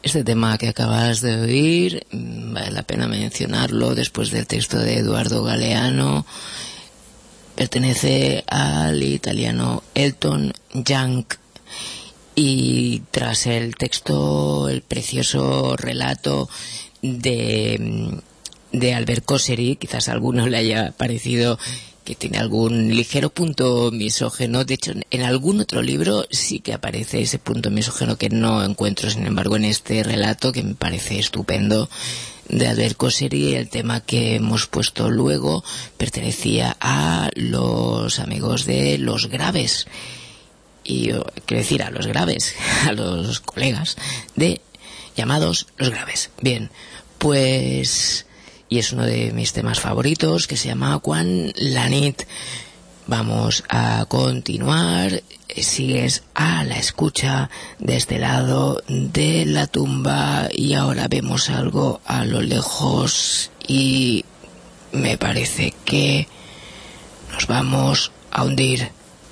Este tema que acabas de oír, vale la pena mencionarlo después del texto de Eduardo Galeano, pertenece al italiano Elton Young, y tras el texto, el precioso relato de, de Albert Cosery, quizás a alguno le haya parecido que tiene algún ligero punto misógeno. De hecho, en algún otro libro sí que aparece ese punto misógeno que no encuentro, sin embargo, en este relato, que me parece estupendo, de Albert Cosery. El tema que hemos puesto luego pertenecía a los amigos de Los Graves, y quiero decir a los Graves, a los colegas de llamados Los Graves. Bien, pues... y es uno de mis temas favoritos, que se llama Quan la nit. Vamos a continuar. Sigues a la escucha de este lado de la tumba, y ahora vemos algo a lo lejos y me parece que nos vamos a hundir.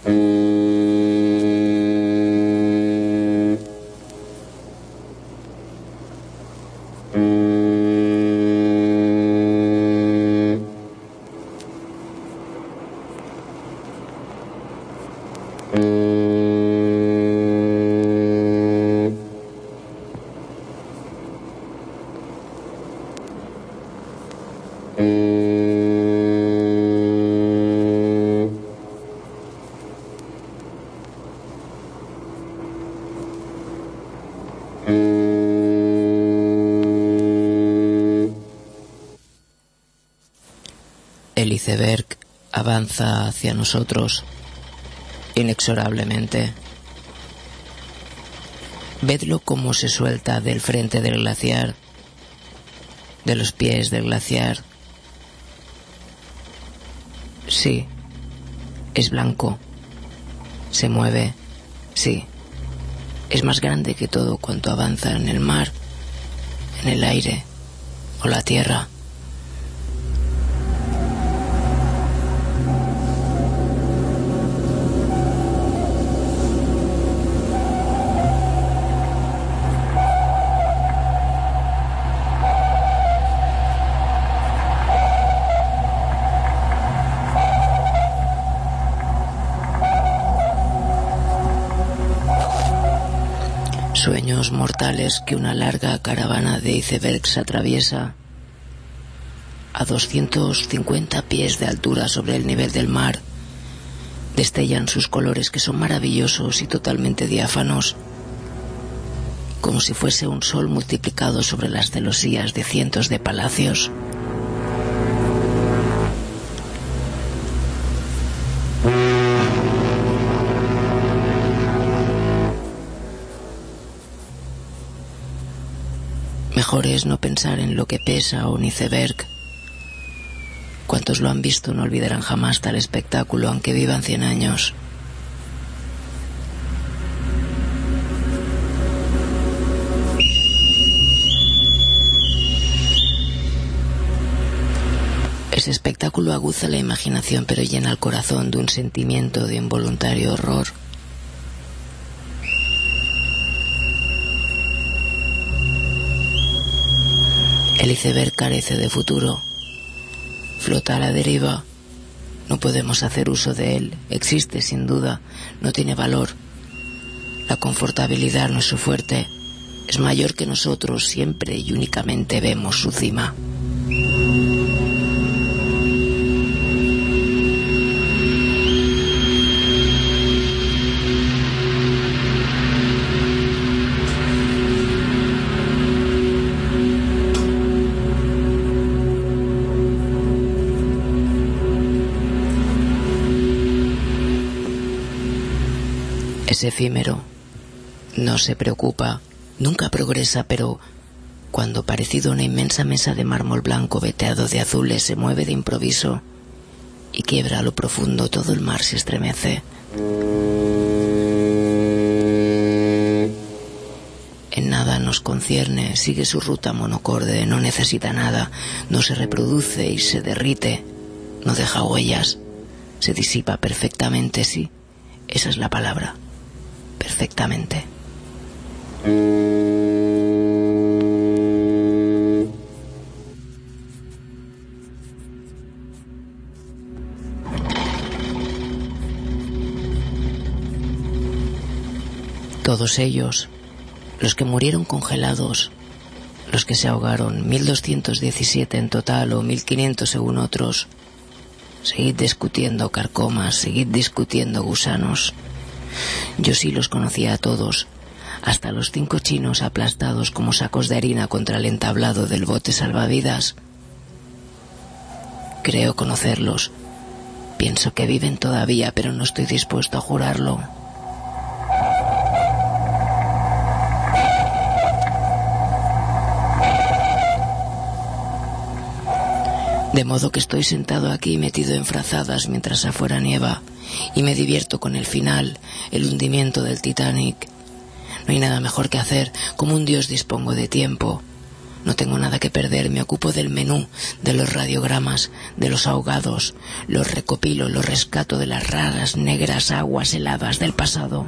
El iceberg avanza hacia nosotros inexorablemente. Vedlo cómo se suelta del frente del glaciar, de los pies del glaciar. Sí, es blanco. Se mueve, sí. Es más grande que todo cuanto avanza en el mar, en el aire o la tierra. Sueños mortales que una larga caravana de icebergs atraviesa a doscientos cincuenta pies de altura sobre el nivel del mar. Destellan sus colores, que son maravillosos y totalmente diáfanos, como si fuese un sol multiplicado sobre las celosías de cientos de palacios. Mejor es no pensar en lo que pesa un iceberg. Cuantos lo han visto no olvidarán jamás tal espectáculo, aunque vivan cien años. Ese espectáculo aguza la imaginación, pero llena el corazón de un sentimiento de involuntario horror. El iceberg carece de futuro. Flota a la deriva. No podemos hacer uso de él. Existe, sin duda. No tiene valor. La confortabilidad no es su fuerte. Es mayor que nosotros. Siempre y únicamente vemos su cima. Es efímero, no se preocupa, nunca progresa, pero cuando, parecido a una inmensa mesa de mármol blanco veteado de azules, se mueve de improviso y quiebra a lo profundo, todo el mar se estremece. En nada nos concierne, sigue su ruta monocorde, no necesita nada, no se reproduce y se derrite, no deja huellas, se disipa perfectamente, sí, esa es la palabra. Perfectamente. Todos ellos, los que murieron congelados, los que se ahogaron, mil doscientos diecisiete en total o mil quinientos según otros. Seguid discutiendo carcomas, seguid discutiendo gusanos. Yo sí los conocía a todos, hasta los cinco chinos aplastados como sacos de harina contra el entablado del bote salvavidas. Creo conocerlos. Pienso que viven todavía, pero no estoy dispuesto a jurarlo. De modo que estoy sentado aquí metido en frazadas mientras afuera nieva y me divierto con el final, el hundimiento del Titanic. No hay nada mejor que hacer, como un dios dispongo de tiempo. No tengo nada que perder, me ocupo del menú, de los radiogramas, de los ahogados, los recopilo, los rescato de las raras negras aguas heladas del pasado.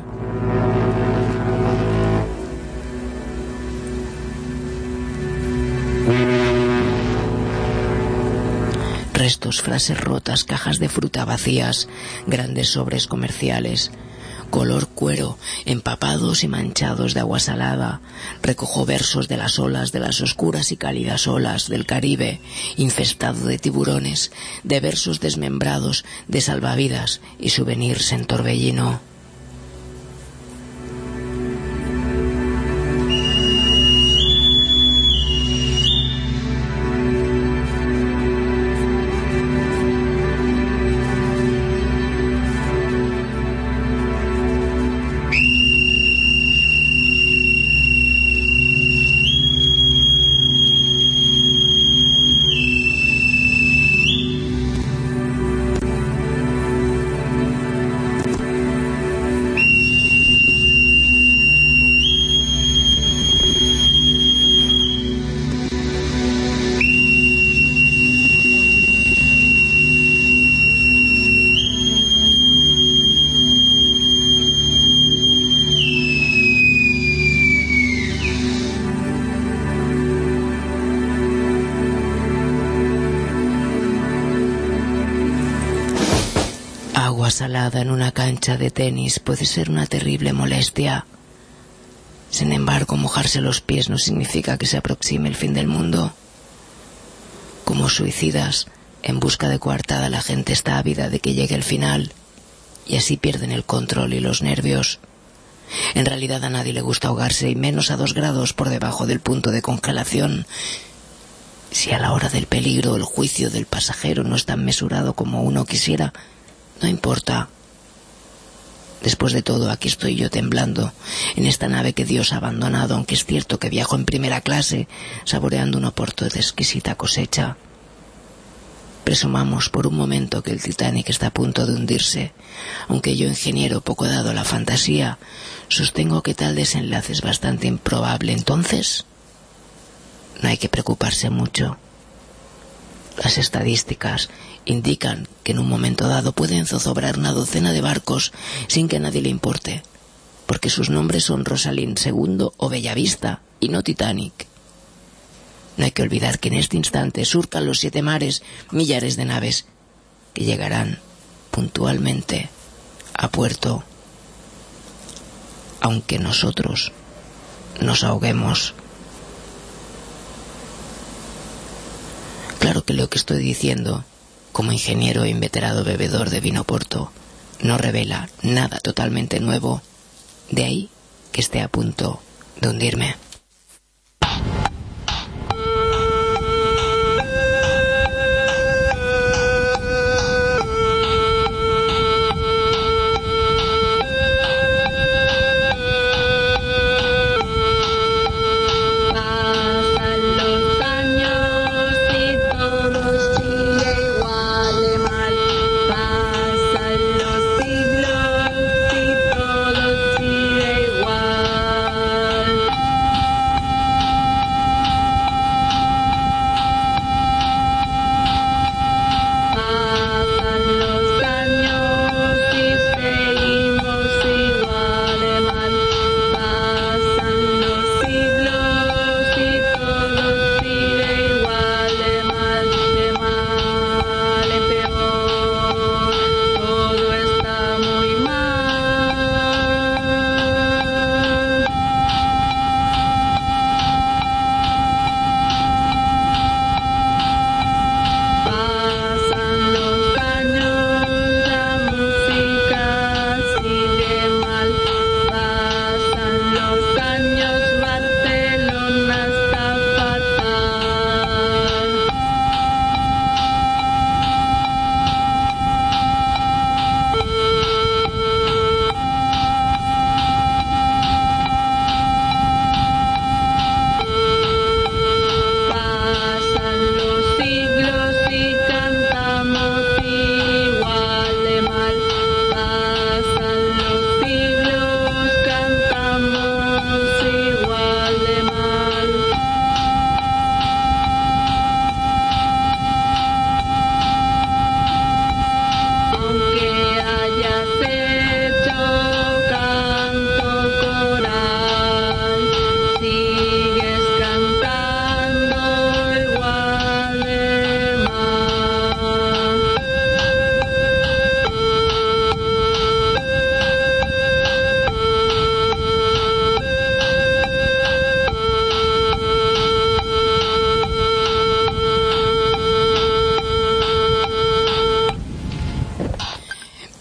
Restos, frases rotas, cajas de fruta vacías, grandes sobres comerciales, color cuero, empapados y manchados de agua salada. Recojo versos de las olas, de las oscuras y cálidas olas del Caribe, infestado de tiburones, de versos desmembrados, de salvavidas y souvenirs en torbellino. Salada en una cancha de tenis puede ser una terrible molestia. Sin embargo, mojarse los pies no significa que se aproxime el fin del mundo. Como suicidas, en busca de coartada, la gente está ávida de que llegue el final, y así pierden el control y los nervios. En realidad a nadie le gusta ahogarse, y menos a dos grados por debajo del punto de congelación. Si a la hora del peligro el juicio del pasajero no es tan mesurado como uno quisiera, no importa. Después de todo, aquí estoy yo temblando, en esta nave que Dios ha abandonado, aunque es cierto que viajo en primera clase, saboreando un oporto de exquisita cosecha. Presumamos por un momento que el Titanic está a punto de hundirse, aunque yo, ingeniero poco dado a la fantasía, sostengo que tal desenlace es bastante improbable. Entonces, no hay que preocuparse mucho. Las estadísticas indican que en un momento dado pueden zozobrar una docena de barcos sin que a nadie le importe, porque sus nombres son Rosalind segundo o Bellavista y no Titanic. No hay que olvidar que en este instante surcan los siete mares millares de naves que llegarán puntualmente a puerto, aunque nosotros nos ahoguemos. Claro que lo que estoy diciendo, como ingeniero e inveterado bebedor de vino porto, no revela nada totalmente nuevo, de ahí que esté a punto de hundirme.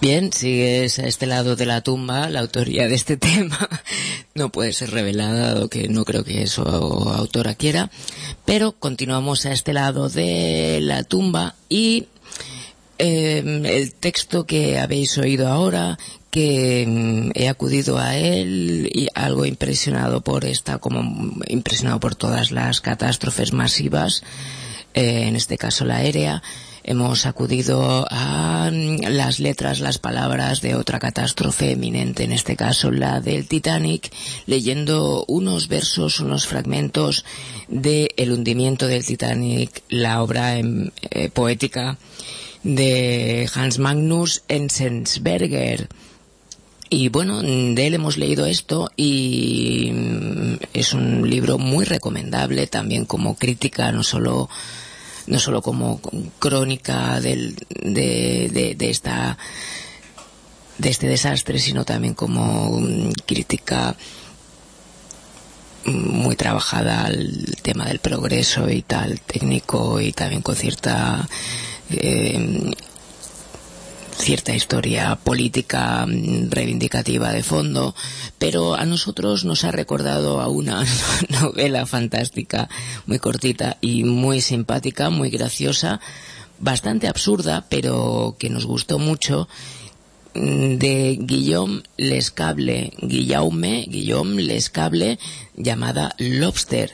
Bien, sigues a este lado de la tumba. La autoría de este tema no puede ser revelada, dado que no creo que su autora quiera, pero continuamos a este lado de la tumba y eh, el texto que habéis oído ahora, que mm, he acudido a él y algo impresionado por esta, como impresionado por todas las catástrofes masivas, eh, en este caso la aérea. Hemos acudido a las letras, las palabras de otra catástrofe eminente, en este caso la del Titanic, leyendo unos versos, unos fragmentos de El hundimiento del Titanic, la obra eh, poética de Hans Magnus Enzensberger. Y bueno, de él hemos leído esto y es un libro muy recomendable también como crítica, no solo no solo como crónica del, de, de, de esta de este desastre, sino también como crítica muy trabajada al tema del progreso y tal, técnico, y también con cierta eh, cierta historia política reivindicativa de fondo, pero a nosotros nos ha recordado a una novela fantástica, muy cortita y muy simpática, muy graciosa, bastante absurda, pero que nos gustó mucho, de Guillaume Lescable, Guillaume, Guillaume Lescable, llamada Lobster.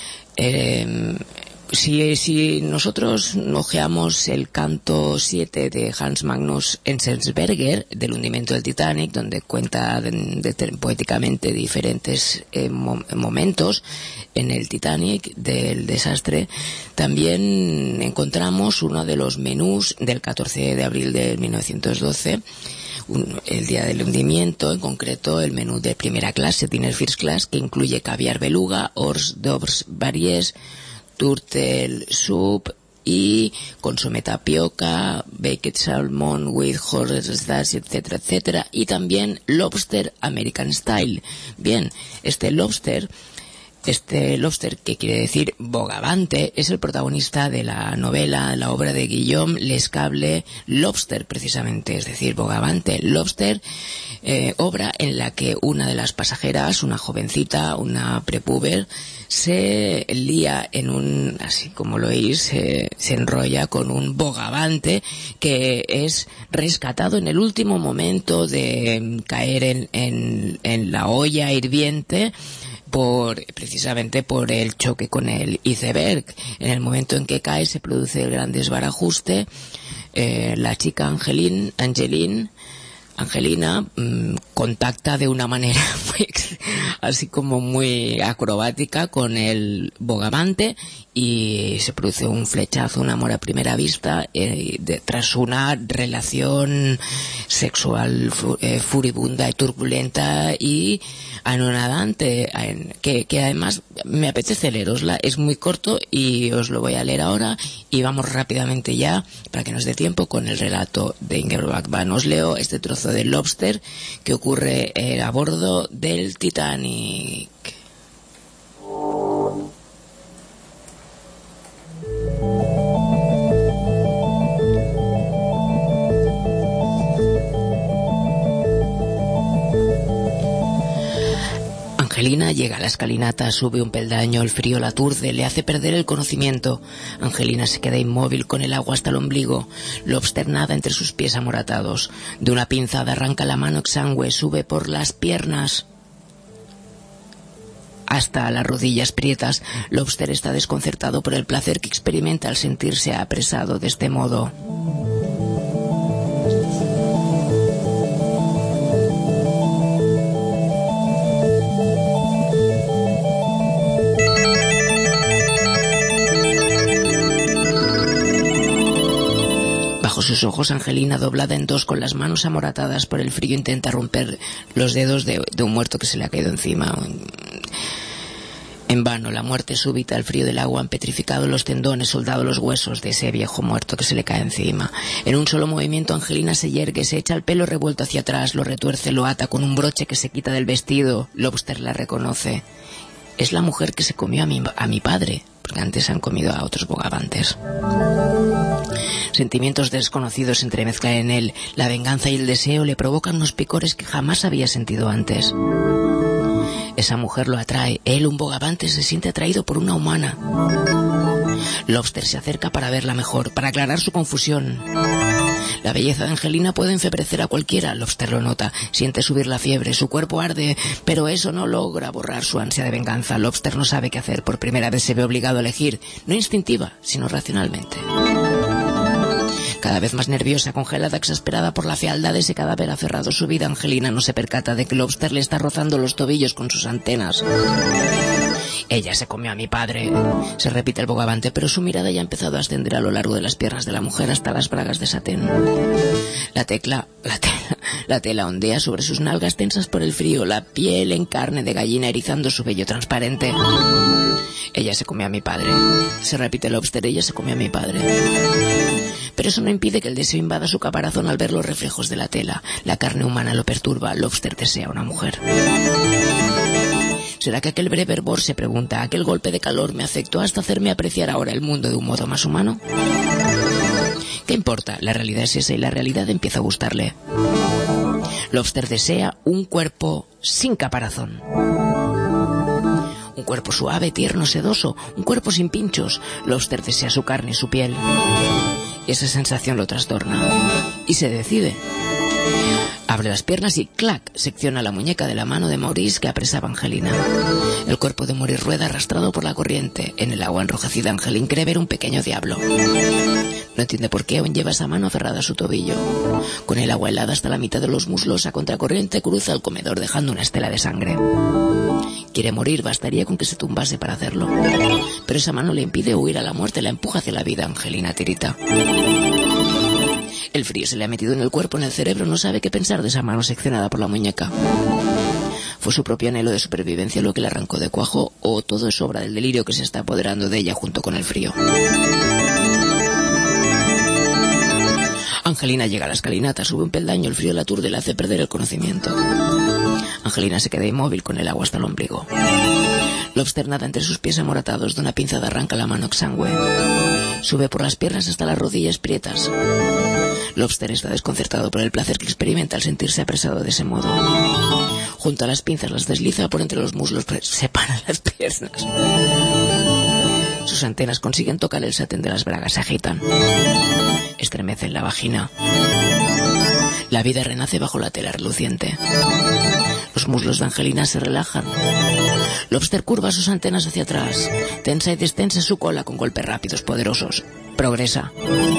Eh, Si, si nosotros ojeamos el canto siete de Hans Magnus Enzensberger, del hundimiento del Titanic, donde cuenta de, de, poéticamente diferentes eh, mo, momentos en el Titanic del desastre, también encontramos uno de los menús del catorce de abril de mil novecientos doce, un, el día del hundimiento, en concreto el menú de primera clase, Dinner First Class, que incluye caviar beluga, hors d'oeuvres variés, turtle soup y consomé tapioca, baked salmon with horseradish, etcétera, etcétera, y también lobster American style. Bien, este lobster, este lobster que quiere decir bogavante, es el protagonista de la novela, la obra de Guillaume Lescable, Lobster, precisamente, es decir, bogavante, lobster, eh, obra en la que una de las pasajeras, una jovencita, una prepuber, se lía en un, así como lo oís, se, se enrolla con un bogavante que es rescatado en el último momento de caer en, en, en la olla hirviente, por precisamente por el choque con el iceberg. En el momento en que cae se produce el gran desbarajuste. Eh, la chica Angeline, Angeline Angelina mmm, contacta de una manera muy, así como muy acrobática con el bogavante y se produce un flechazo, un amor a primera vista, eh, de, tras una relación sexual fu, eh, furibunda y turbulenta y anonadante, eh, que, que además me apetece leerosla. Es muy corto y os lo voy a leer ahora y vamos rápidamente ya, para que nos dé tiempo, con el relato de Ingeborg Bachmann. Os leo este trozo del Lobster que ocurre eh, a bordo del Titanic. Angelina llega a la escalinata, sube un peldaño, el frío la aturde, le hace perder el conocimiento. Angelina se queda inmóvil con el agua hasta el ombligo. Lobster nada entre sus pies amoratados. De una pinzada arranca la mano exangüe, sube por las piernas hasta las rodillas prietas. Lobster está desconcertado por el placer que experimenta al sentirse apresado de este modo. Bajo sus ojos, Angelina, doblada en dos, con las manos amoratadas por el frío, intenta romper los dedos de, de un muerto que se le ha caído encima. En vano, la muerte súbita, el frío del agua han petrificado los tendones, soldado los huesos de ese viejo muerto que se le cae encima. En un solo movimiento, Angelina se yergue, se echa el pelo revuelto hacia atrás, lo retuerce, lo ata con un broche que se quita del vestido. Lobster la reconoce. Es la mujer que se comió a mi, a mi padre. porque antes han comido a otros bogavantes. Sentimientos desconocidos se entremezclan en él. La venganza y el deseo le provocan unos picores que jamás había sentido antes. Esa mujer lo atrae. Él, un bogavante, se siente atraído por una humana. Lobster se acerca para verla mejor, para aclarar su confusión. La belleza de Angelina puede enfebrecer a cualquiera. Lobster lo nota, siente subir la fiebre, su cuerpo arde, pero eso no logra borrar su ansia de venganza. Lobster no sabe qué hacer. Por primera vez se ve obligado a elegir, no instintiva, sino racionalmente. Cada vez más nerviosa, congelada, exasperada por la fealdad de ese cadáver aferrado a su vida, Angelina no se percata de que Lobster le está rozando los tobillos con sus antenas. Ella se comió a mi padre, se repite el bogavante, pero su mirada ya ha empezado a ascender a lo largo de las piernas de la mujer hasta las bragas de satén. La tecla, la tela, la tela ondea sobre sus nalgas tensas por el frío, la piel en carne de gallina erizando su vello transparente. Ella se comió a mi padre, se repite Lobster, ella se comió a mi padre. Pero eso no impide que el deseo invada su caparazón al ver los reflejos de la tela. La carne humana lo perturba. Lobster desea una mujer. ¿Será que aquel breve hervor, se pregunta, aquel golpe de calor me afectó hasta hacerme apreciar ahora el mundo de un modo más humano? ¿Qué importa? La realidad es esa y la realidad empieza a gustarle. Lobster desea un cuerpo sin caparazón. Un cuerpo suave, tierno, sedoso. Un cuerpo sin pinchos. Lobster desea su carne y su piel. Esa sensación lo trastorna. Y se decide. Abre las piernas y ¡clac! Secciona la muñeca de la mano de Maurice que apresaba a Angelina. El cuerpo de Maurice rueda arrastrado por la corriente. En el agua enrojecida, Angelina cree ver un pequeño diablo. No entiende por qué aún lleva esa mano aferrada a su tobillo. Con el agua helada hasta la mitad de los muslos, a contracorriente cruza el comedor dejando una estela de sangre. Quiere morir, bastaría con que se tumbase para hacerlo. Pero esa mano le impide huir a la muerte, la empuja hacia la vida. Angelina tirita. El frío se le ha metido en el cuerpo, en el cerebro, no sabe qué pensar de esa mano seccionada por la muñeca. ¿Fue su propio anhelo de supervivencia lo que le arrancó de cuajo, o todo es obra del delirio que se está apoderando de ella junto con el frío? Angelina llega a la escalinata, sube un peldaño, el frío la aturde, le hace perder el conocimiento. Angelina se queda inmóvil con el agua hasta el ombligo. Lobster nada entre sus pies amoratados, de una pinzada arranca la mano exangüe. Sube por las piernas hasta las rodillas prietas. Lobster está desconcertado por el placer que experimenta al sentirse apresado de ese modo. Junto a las pinzas las desliza por entre los muslos, separa las piernas. Sus antenas consiguen tocar el satén de las bragas, se agitan. Estremecen la vagina. La vida renace bajo la tela reluciente. Los muslos de Angelina se relajan. Lobster curva sus antenas hacia atrás. Tensa y destensa su cola con golpes rápidos, poderosos. Progresa.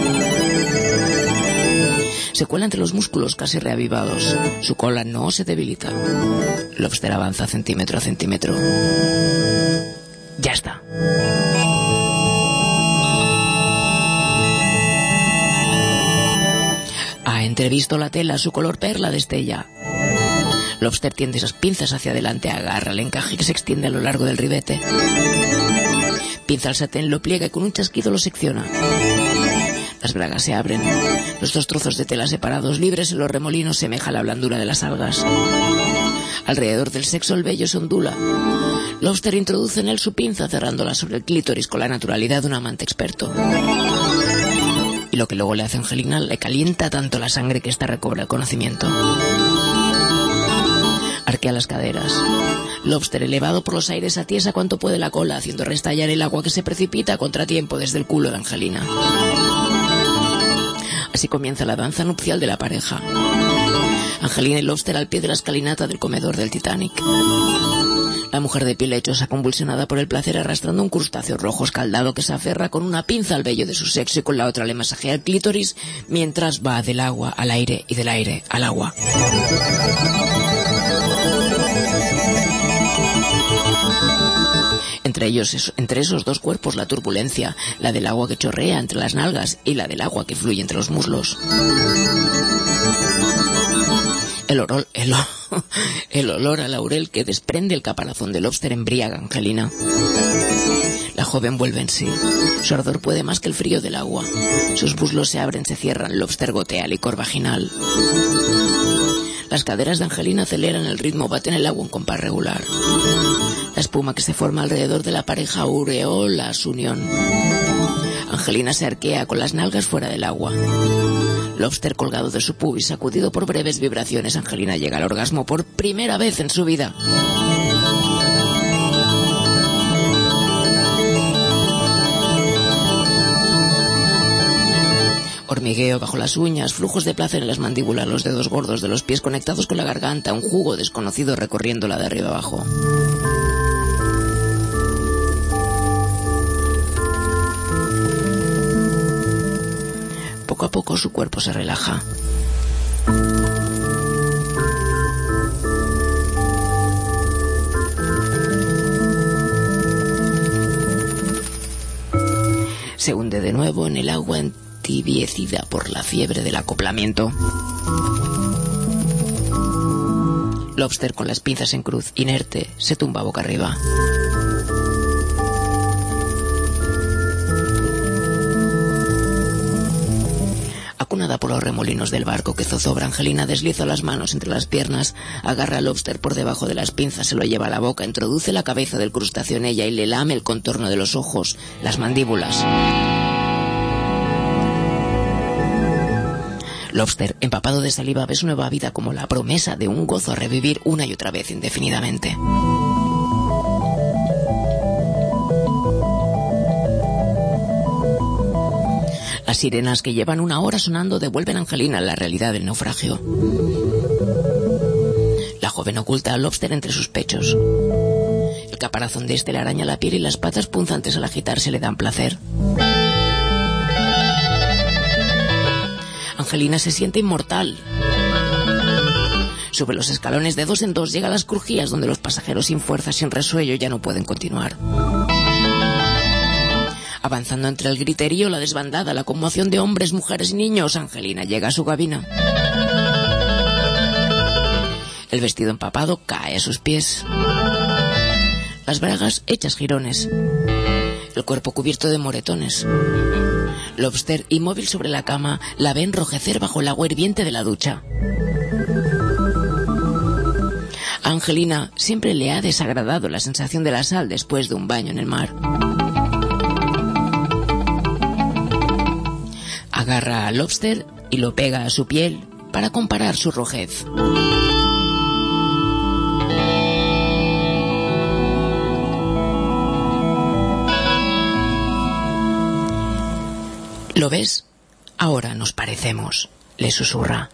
Se cuela entre los músculos casi reavivados. Su cola no se debilita. Lobster avanza centímetro a centímetro. Ya está. Ha entrevisto la tela, su color perla destella. Lobster tiende esas pinzas hacia adelante, agarra el encaje que se extiende a lo largo del ribete. Pinza el satén, lo pliega y con un chasquido lo secciona. Las bragas se abren. Los dos trozos de tela separados, libres en los remolinos, semeja la blandura de las algas. Alrededor del sexo el vello se ondula. Lobster introduce en él su pinza, cerrándola sobre el clítoris con la naturalidad de un amante experto. Y lo que luego le hace a Angelina le calienta tanto la sangre que ésta recobra el conocimiento. Arquea las caderas. Lobster, elevado por los aires, atiesa cuanto puede la cola, haciendo restallar el agua que se precipita a contratiempo desde el culo de Angelina. Así comienza la danza nupcial de la pareja. Angelina y Lobster al pie de la escalinata del comedor del Titanic. La mujer de piel lechosa, convulsionada por el placer, arrastrando un crustáceo rojo escaldado que se aferra con una pinza al vello de su sexo y con la otra le masajea el clítoris mientras va del agua al aire y del aire al agua. Entre ellos, entre esos dos cuerpos, la turbulencia, la del agua que chorrea entre las nalgas y la del agua que fluye entre los muslos. El olor, el, el olor a laurel que desprende el caparazón de Lobster embriaga a Angelina. La joven vuelve en sí. Su ardor puede más que el frío del agua. Sus muslos se abren, se cierran. Lobster gotea licor vaginal. Las caderas de Angelina aceleran el ritmo, baten el agua en compás regular. La espuma que se forma alrededor de la pareja aureola su unión. Angelina se arquea con las nalgas fuera del agua. Lobster colgado de su pubis, sacudido por breves vibraciones. Angelina llega al orgasmo por primera vez en su vida. Hormigueo bajo las uñas, flujos de placer en las mandíbulas, los dedos gordos de los pies conectados con la garganta, un jugo desconocido recorriéndola de arriba abajo. Poco a poco su cuerpo se relaja. Se hunde de nuevo en el agua entibiecida por la fiebre del acoplamiento. Lobster con las pinzas en cruz, inerte, se tumba boca arriba. Acunada por los remolinos del barco que zozobra, Angelina desliza las manos entre las piernas, agarra al lobster por debajo de las pinzas, se lo lleva a la boca, introduce la cabeza del crustáceo en ella y le lame el contorno de los ojos, las mandíbulas. Lobster, empapado de saliva, ve su nueva vida como la promesa de un gozo a revivir una y otra vez indefinidamente. Las sirenas que llevan una hora sonando devuelven a Angelina a la realidad del naufragio. La joven oculta al lobster entre sus pechos. El caparazón de este le araña la piel y las patas punzantes al agitarse le dan placer. Angelina se siente inmortal. Sube los escalones de dos en dos, llega a las crujías donde los pasajeros sin fuerza, sin resuello, ya no pueden continuar. Avanzando entre el griterío, la desbandada, la conmoción de hombres, mujeres y niños, Angelina llega a su cabina. El vestido empapado cae a sus pies. Las bragas hechas jirones. El cuerpo cubierto de moretones. Lobster, inmóvil sobre la cama, la ve enrojecer bajo el agua hirviente de la ducha. A Angelina siempre le ha desagradado la sensación de la sal después de un baño en el mar. Agarra al lobster y lo pega a su piel para comparar su rojez. ¿Lo ves? Ahora nos parecemos, le susurra.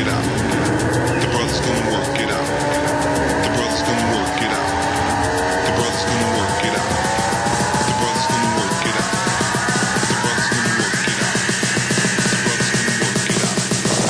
it out. The brother's gonna work it out. The brother's gonna work it out. The brother's gonna work it out. The brother's gonna work it out. The brother's gonna work it out. The brother's gonna work it out.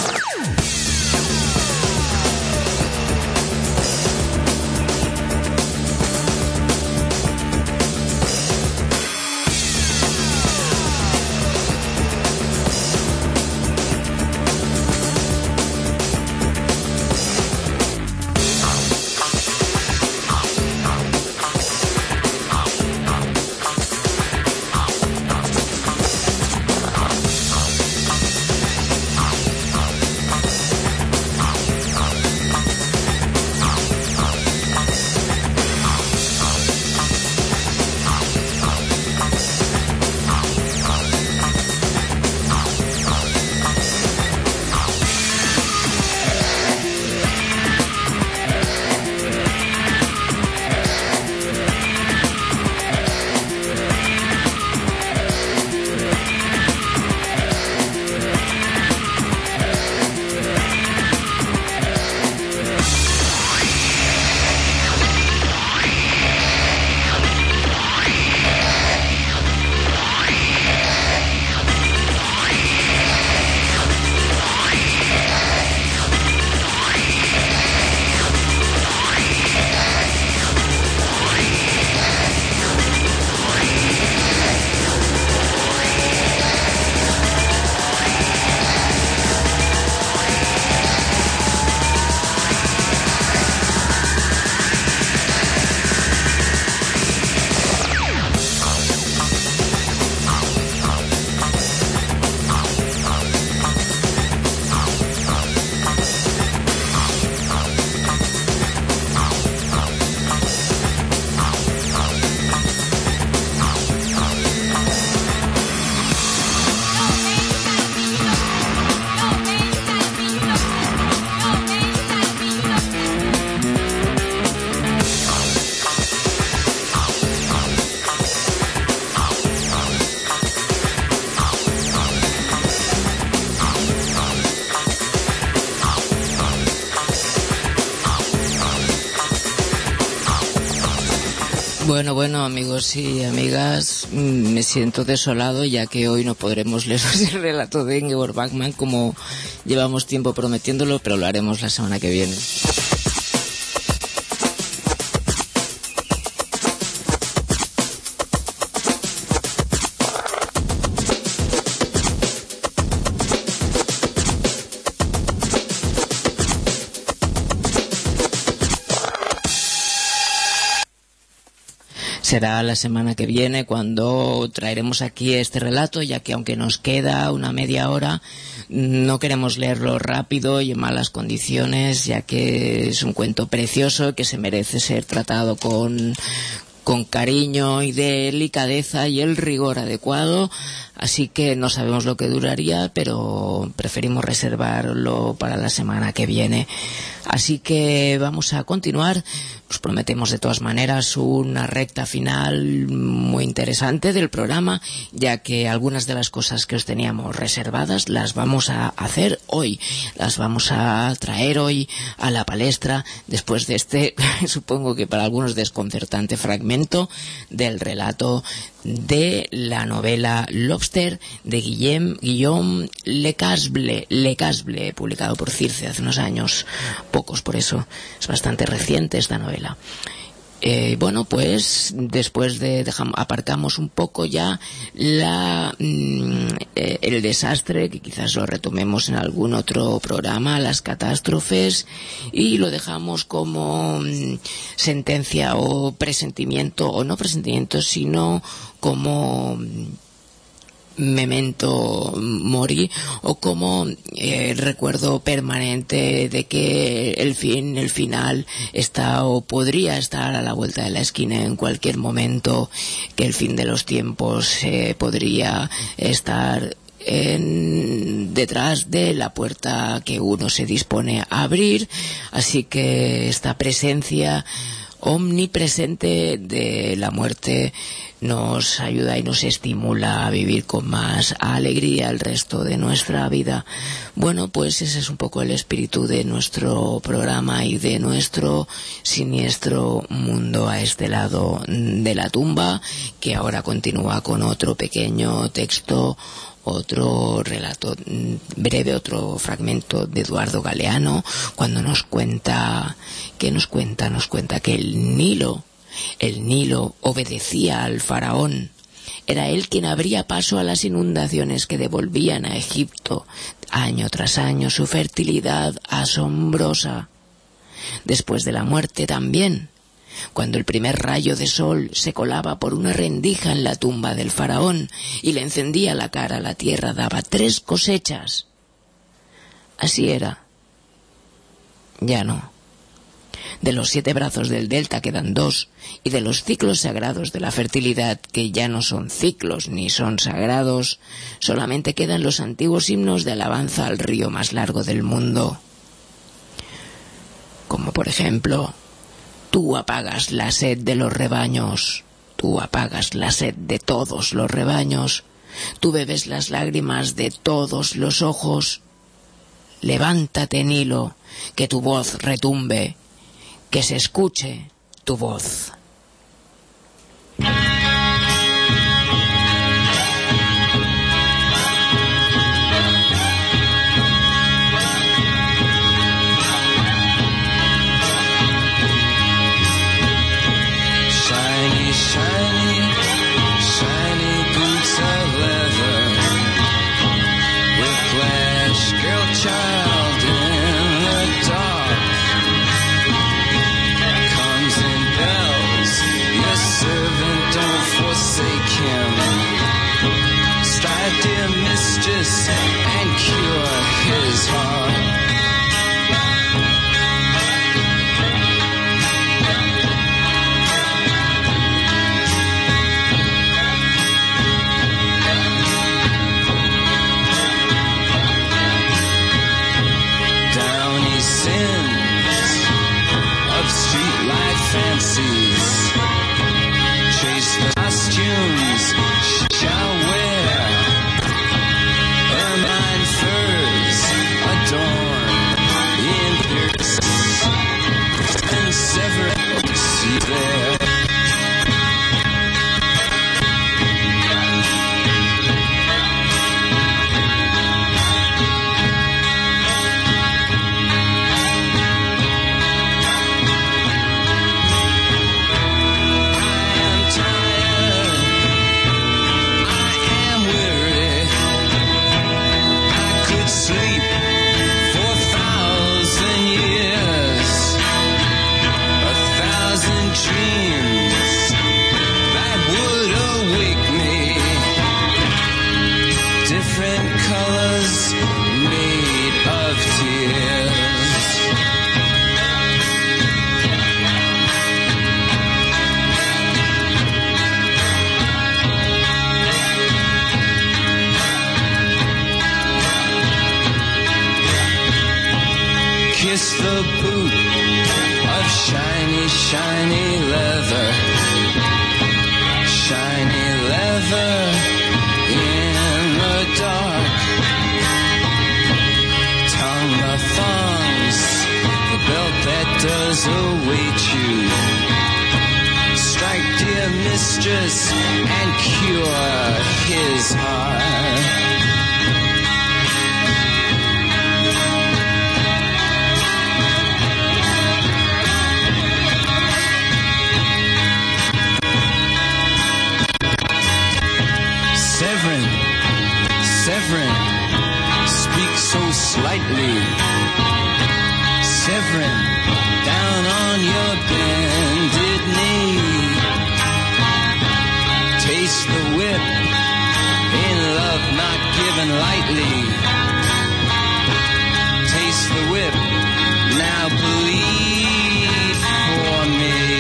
Bueno, bueno, amigos y amigas, me siento desolado ya que hoy no podremos leeros el relato de Ingeborg Bachmann como llevamos tiempo prometiéndolo, pero lo haremos la semana que viene. Será la semana que viene cuando traeremos aquí este relato, ya que aunque nos queda una media hora, no queremos leerlo rápido y en malas condiciones, ya que es un cuento precioso que se merece ser tratado con, con cariño y delicadeza y el rigor adecuado. Así que no sabemos lo que duraría, pero preferimos reservarlo para la semana que viene. Así que vamos a continuar. Os prometemos de todas maneras una recta final muy interesante del programa, ya que algunas de las cosas que os teníamos reservadas las vamos a hacer hoy, las vamos a traer hoy a la palestra después de este, supongo que para algunos desconcertante fragmento del relato de la novela Lobster de Guillaume, Guillaume Le Casble, Le Casble, publicado por Circe hace unos años, pocos por eso, es bastante reciente esta novela. Eh, bueno, pues después de dejamos, aparcamos un poco ya la mm, eh, el desastre, que quizás lo retomemos en algún otro programa, las catástrofes, y lo dejamos como mm, sentencia o presentimiento, o no presentimiento, sino como mm, memento mori, o como eh, recuerdo permanente de que el fin, el final está o podría estar a la vuelta de la esquina en cualquier momento, que el fin de los tiempos eh, podría estar en, detrás de la puerta que uno se dispone a abrir. Así que esta presencia omnipresente de la muerte nos ayuda y nos estimula a vivir con más alegría el resto de nuestra vida. Bueno, pues ese es un poco el espíritu de nuestro programa y de nuestro siniestro mundo a este lado de la tumba, que ahora continúa con otro pequeño texto, otro relato breve, otro fragmento de Eduardo Galeano, cuando nos cuenta, que nos cuenta, nos cuenta que el Nilo, el Nilo obedecía al faraón. Era él quien abría paso a las inundaciones que devolvían a Egipto año tras año su fertilidad asombrosa. Después de la muerte también, cuando el primer rayo de sol se colaba por una rendija en la tumba del faraón y le encendía la cara, la tierra daba tres cosechas. Así era. Ya no. De los siete brazos del delta quedan dos, y de los ciclos sagrados de la fertilidad, que ya no son ciclos ni son sagrados, solamente quedan los antiguos himnos de alabanza al río más largo del mundo. Como por ejemplo: tú apagas la sed de los rebaños, tú apagas la sed de todos los rebaños, tú bebes las lágrimas de todos los ojos. Levántate, Nilo, que tu voz retumbe, que se escuche tu voz. Child in the dark comes in bells. Your servant, don't forsake him. Strive, dear mistress, and cure his heart. Fancies, chase the costumes shall wear, ermine furs adorn in pierces, and several see there. Kiss the boot of shiny, shiny leather, shiny leather in the dark. Tongue the thongs, the belt that does await you. Strike, dear mistress, and cure his heart. Severin, Severin, speak so slightly. Severin, down on your bended knee. Taste the whip, in love not given lightly. Taste the whip, now bleed for me.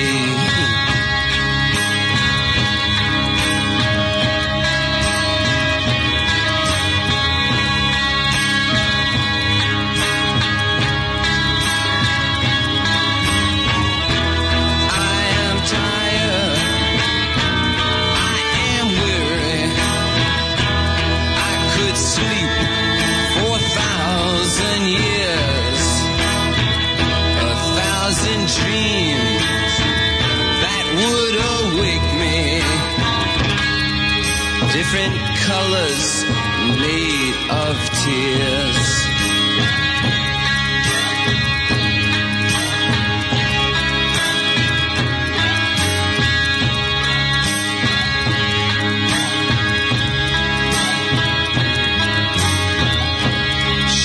I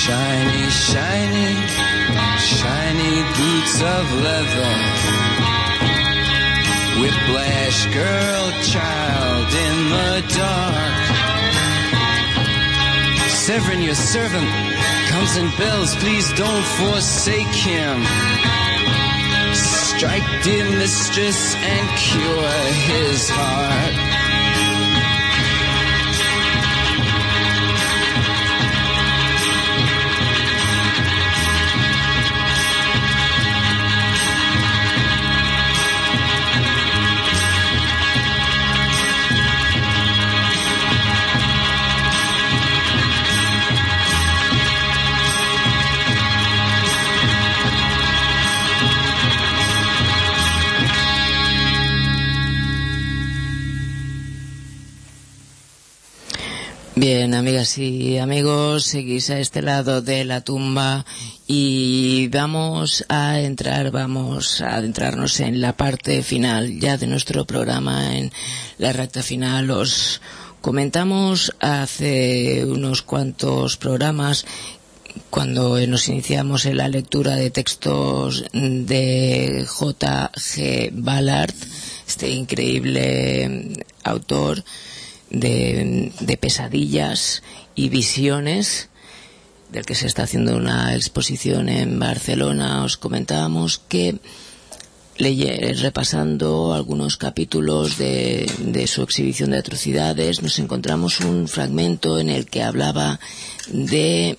Shiny, shiny, shiny boots of leather. Whiplash girl child in the dark. Severin, your servant, comes and bells. Please don't forsake him. Strike, dear mistress, and cure his heart. Bien, amigas y amigos, seguís a este lado de la tumba y vamos a entrar, vamos a adentrarnos en la parte final ya de nuestro programa, en la recta final. Os comentamos hace unos cuantos programas, cuando nos iniciamos en la lectura de textos de J G Ballard, este increíble autor De, de pesadillas y visiones, del que se está haciendo una exposición en Barcelona. Os comentábamos que leye, repasando algunos capítulos de, de su exhibición de atrocidades, nos encontramos un fragmento en el que hablaba de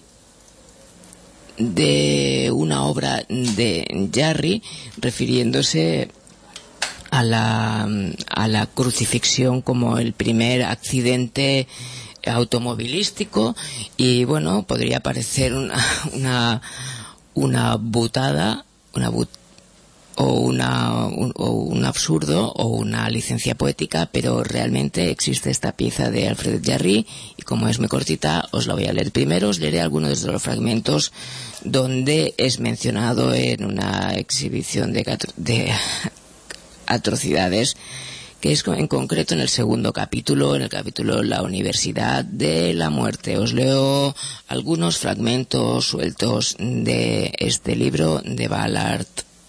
de una obra de Jarry, refiriéndose a la, a la crucifixión como el primer accidente automovilístico. Y bueno, podría parecer una una una butada, una but, o una un, o un absurdo o una licencia poética, pero realmente existe esta pieza de Alfred Jarry, y como es muy cortita os la voy a leer. Primero os leeré algunos de los fragmentos donde es mencionado en una exhibición de, de atrocidades, que es en concreto en el segundo capítulo, en el capítulo La Universidad de la Muerte. Os leo algunos fragmentos sueltos de este libro de Ballard.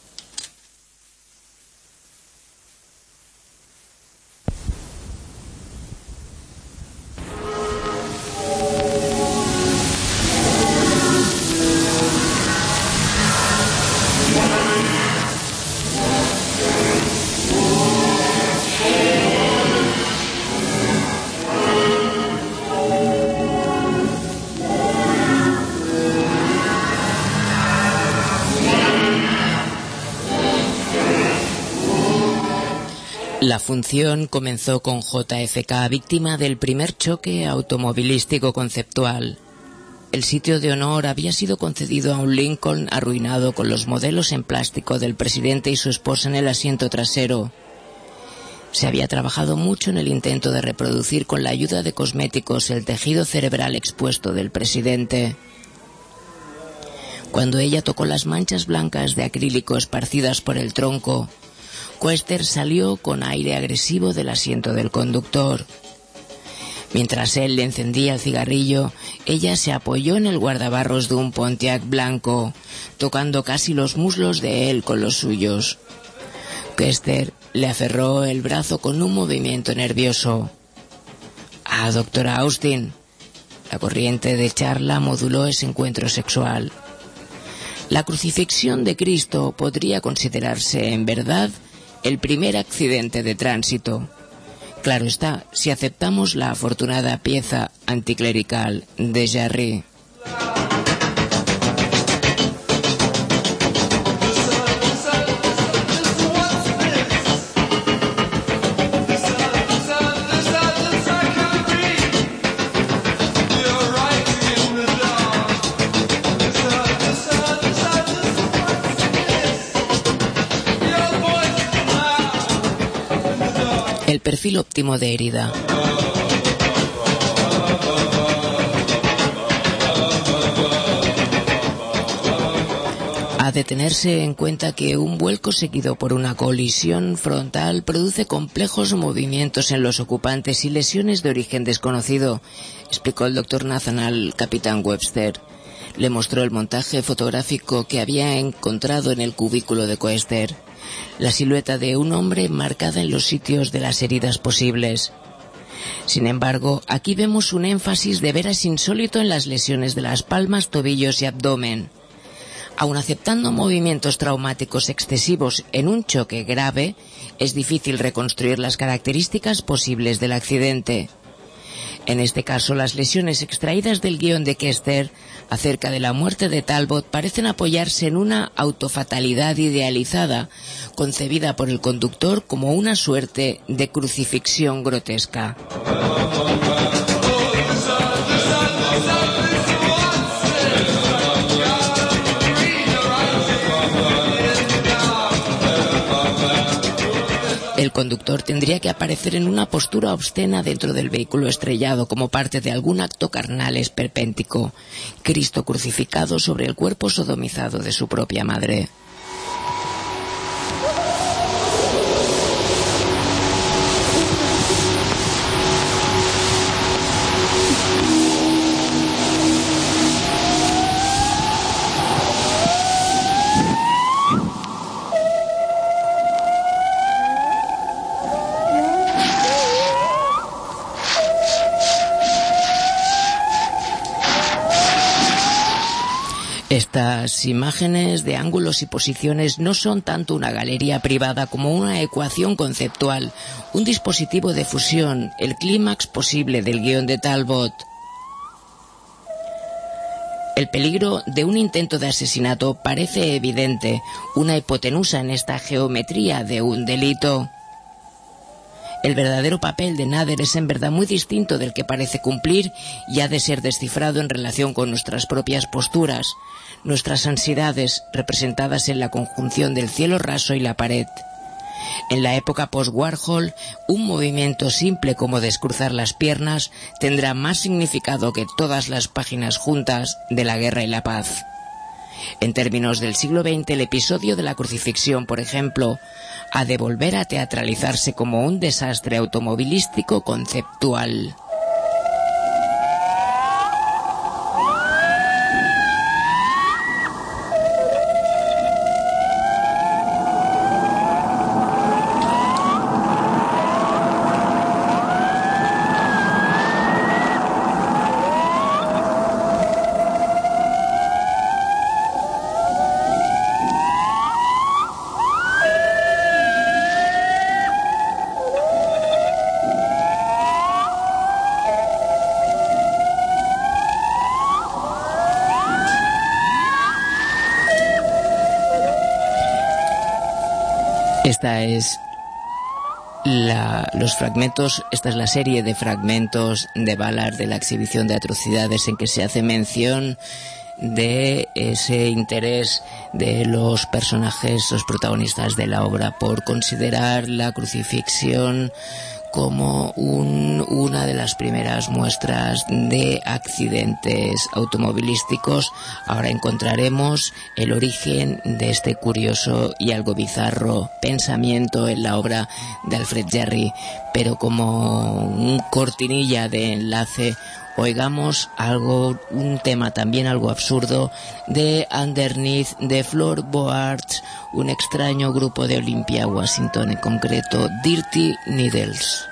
La función comenzó con J F K, víctima del primer choque automovilístico conceptual. El sitio de honor había sido concedido a un Lincoln arruinado, con los modelos en plástico del presidente y su esposa en el asiento trasero. Se había trabajado mucho en el intento de reproducir con la ayuda de cosméticos el tejido cerebral expuesto del presidente. Cuando ella tocó las manchas blancas de acrílico esparcidas por el tronco, Cuester salió con aire agresivo del asiento del conductor. Mientras él le encendía el cigarrillo, ella se apoyó en el guardabarros de un Pontiac blanco, tocando casi los muslos de él con los suyos. Cuester le aferró el brazo con un movimiento nervioso. «Ah, doctora Austin». La corriente de charla moduló ese encuentro sexual. La crucifixión de Cristo podría considerarse, en verdad, el primer accidente de tránsito. Claro está, si aceptamos la afortunada pieza anticlerical de Jarry. El perfil óptimo de herida. Ha de tenerse en cuenta que un vuelco seguido por una colisión frontal produce complejos movimientos en los ocupantes y lesiones de origen desconocido, explicó el doctor Nathan al capitán Webster. Le mostró el montaje fotográfico que había encontrado en el cubículo de Koester. La silueta de un hombre marcada en los sitios de las heridas posibles. Sin embargo, aquí vemos un énfasis de veras insólito en las lesiones de las palmas, tobillos y abdomen. Aun aceptando movimientos traumáticos excesivos en un choque grave, es difícil reconstruir las características posibles del accidente. En este caso, las lesiones extraídas del guión de Koester acerca de la muerte de Talbot parecen apoyarse en una autofatalidad idealizada, concebida por el conductor como una suerte de crucifixión grotesca. El conductor tendría que aparecer en una postura obscena dentro del vehículo estrellado como parte de algún acto carnal esperpéntico. Cristo crucificado sobre el cuerpo sodomizado de su propia madre. Estas imágenes de ángulos y posiciones no son tanto una galería privada como una ecuación conceptual, un dispositivo de fusión, el clímax posible del guión de Talbot. El peligro de un intento de asesinato parece evidente, una hipotenusa en esta geometría de un delito. El verdadero papel de Nader es en verdad muy distinto del que parece cumplir y ha de ser descifrado en relación con nuestras propias posturas, nuestras ansiedades representadas en la conjunción del cielo raso y la pared. En la época post-Warhol, un movimiento simple como descruzar las piernas tendrá más significado que todas las páginas juntas de La guerra y la paz. En términos del siglo veinte, el episodio de la crucifixión, por ejemplo, ha de volver a teatralizarse como un desastre automovilístico conceptual. Esta es la, los fragmentos, esta es la serie de fragmentos de Ballard de la exhibición de atrocidades en que se hace mención de ese interés de los personajes, los protagonistas de la obra, por considerar la crucifixión como un, una de las primeras muestras de accidentes automovilísticos. Ahora encontraremos el origen de este curioso y algo bizarro pensamiento en la obra de Alfred Jarry, pero como un cortinilla de enlace, oigamos algo, un tema también algo absurdo de Underneath de Floorboards, un extraño grupo de Olympia, Washington, en concreto Dirty Needles.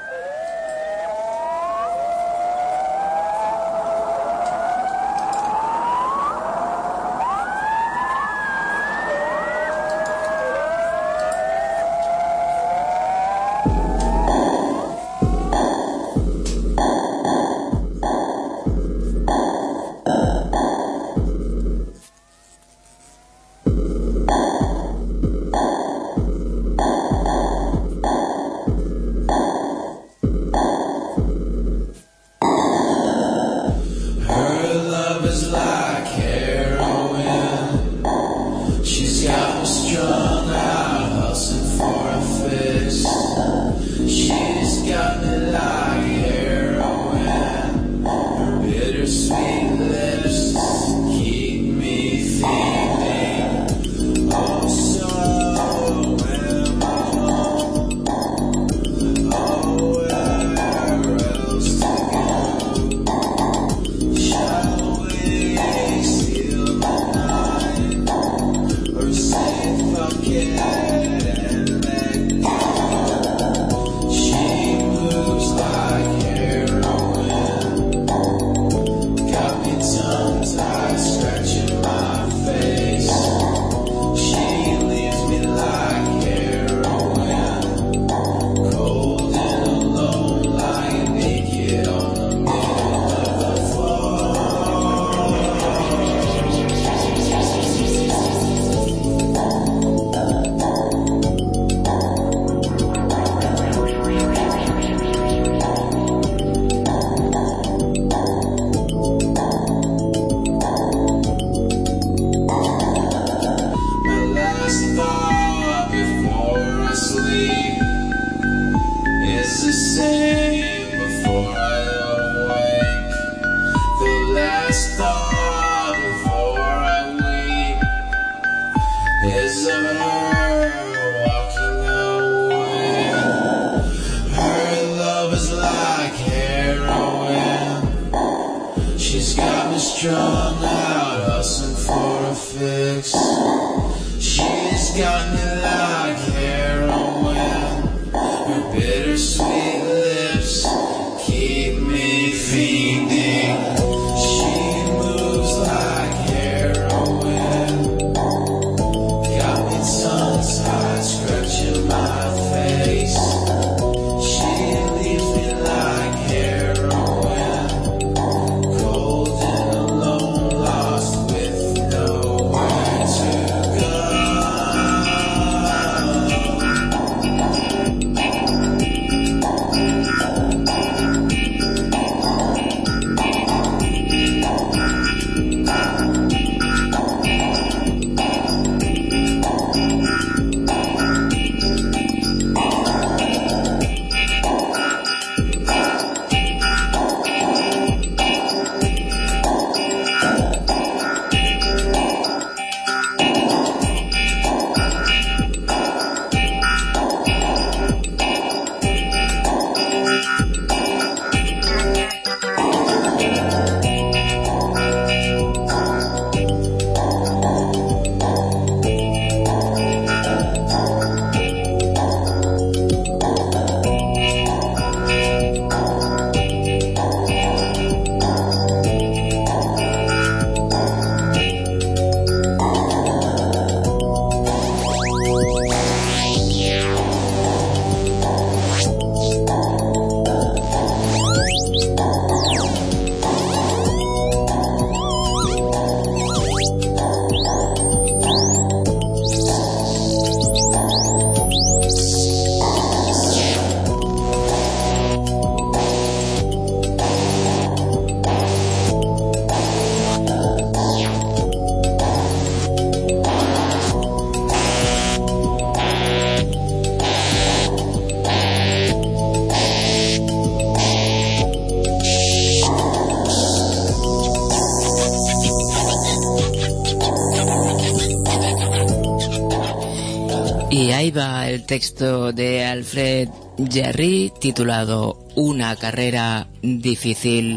Y ahí va el texto de Alfred Jarry titulado Una carrera difícil.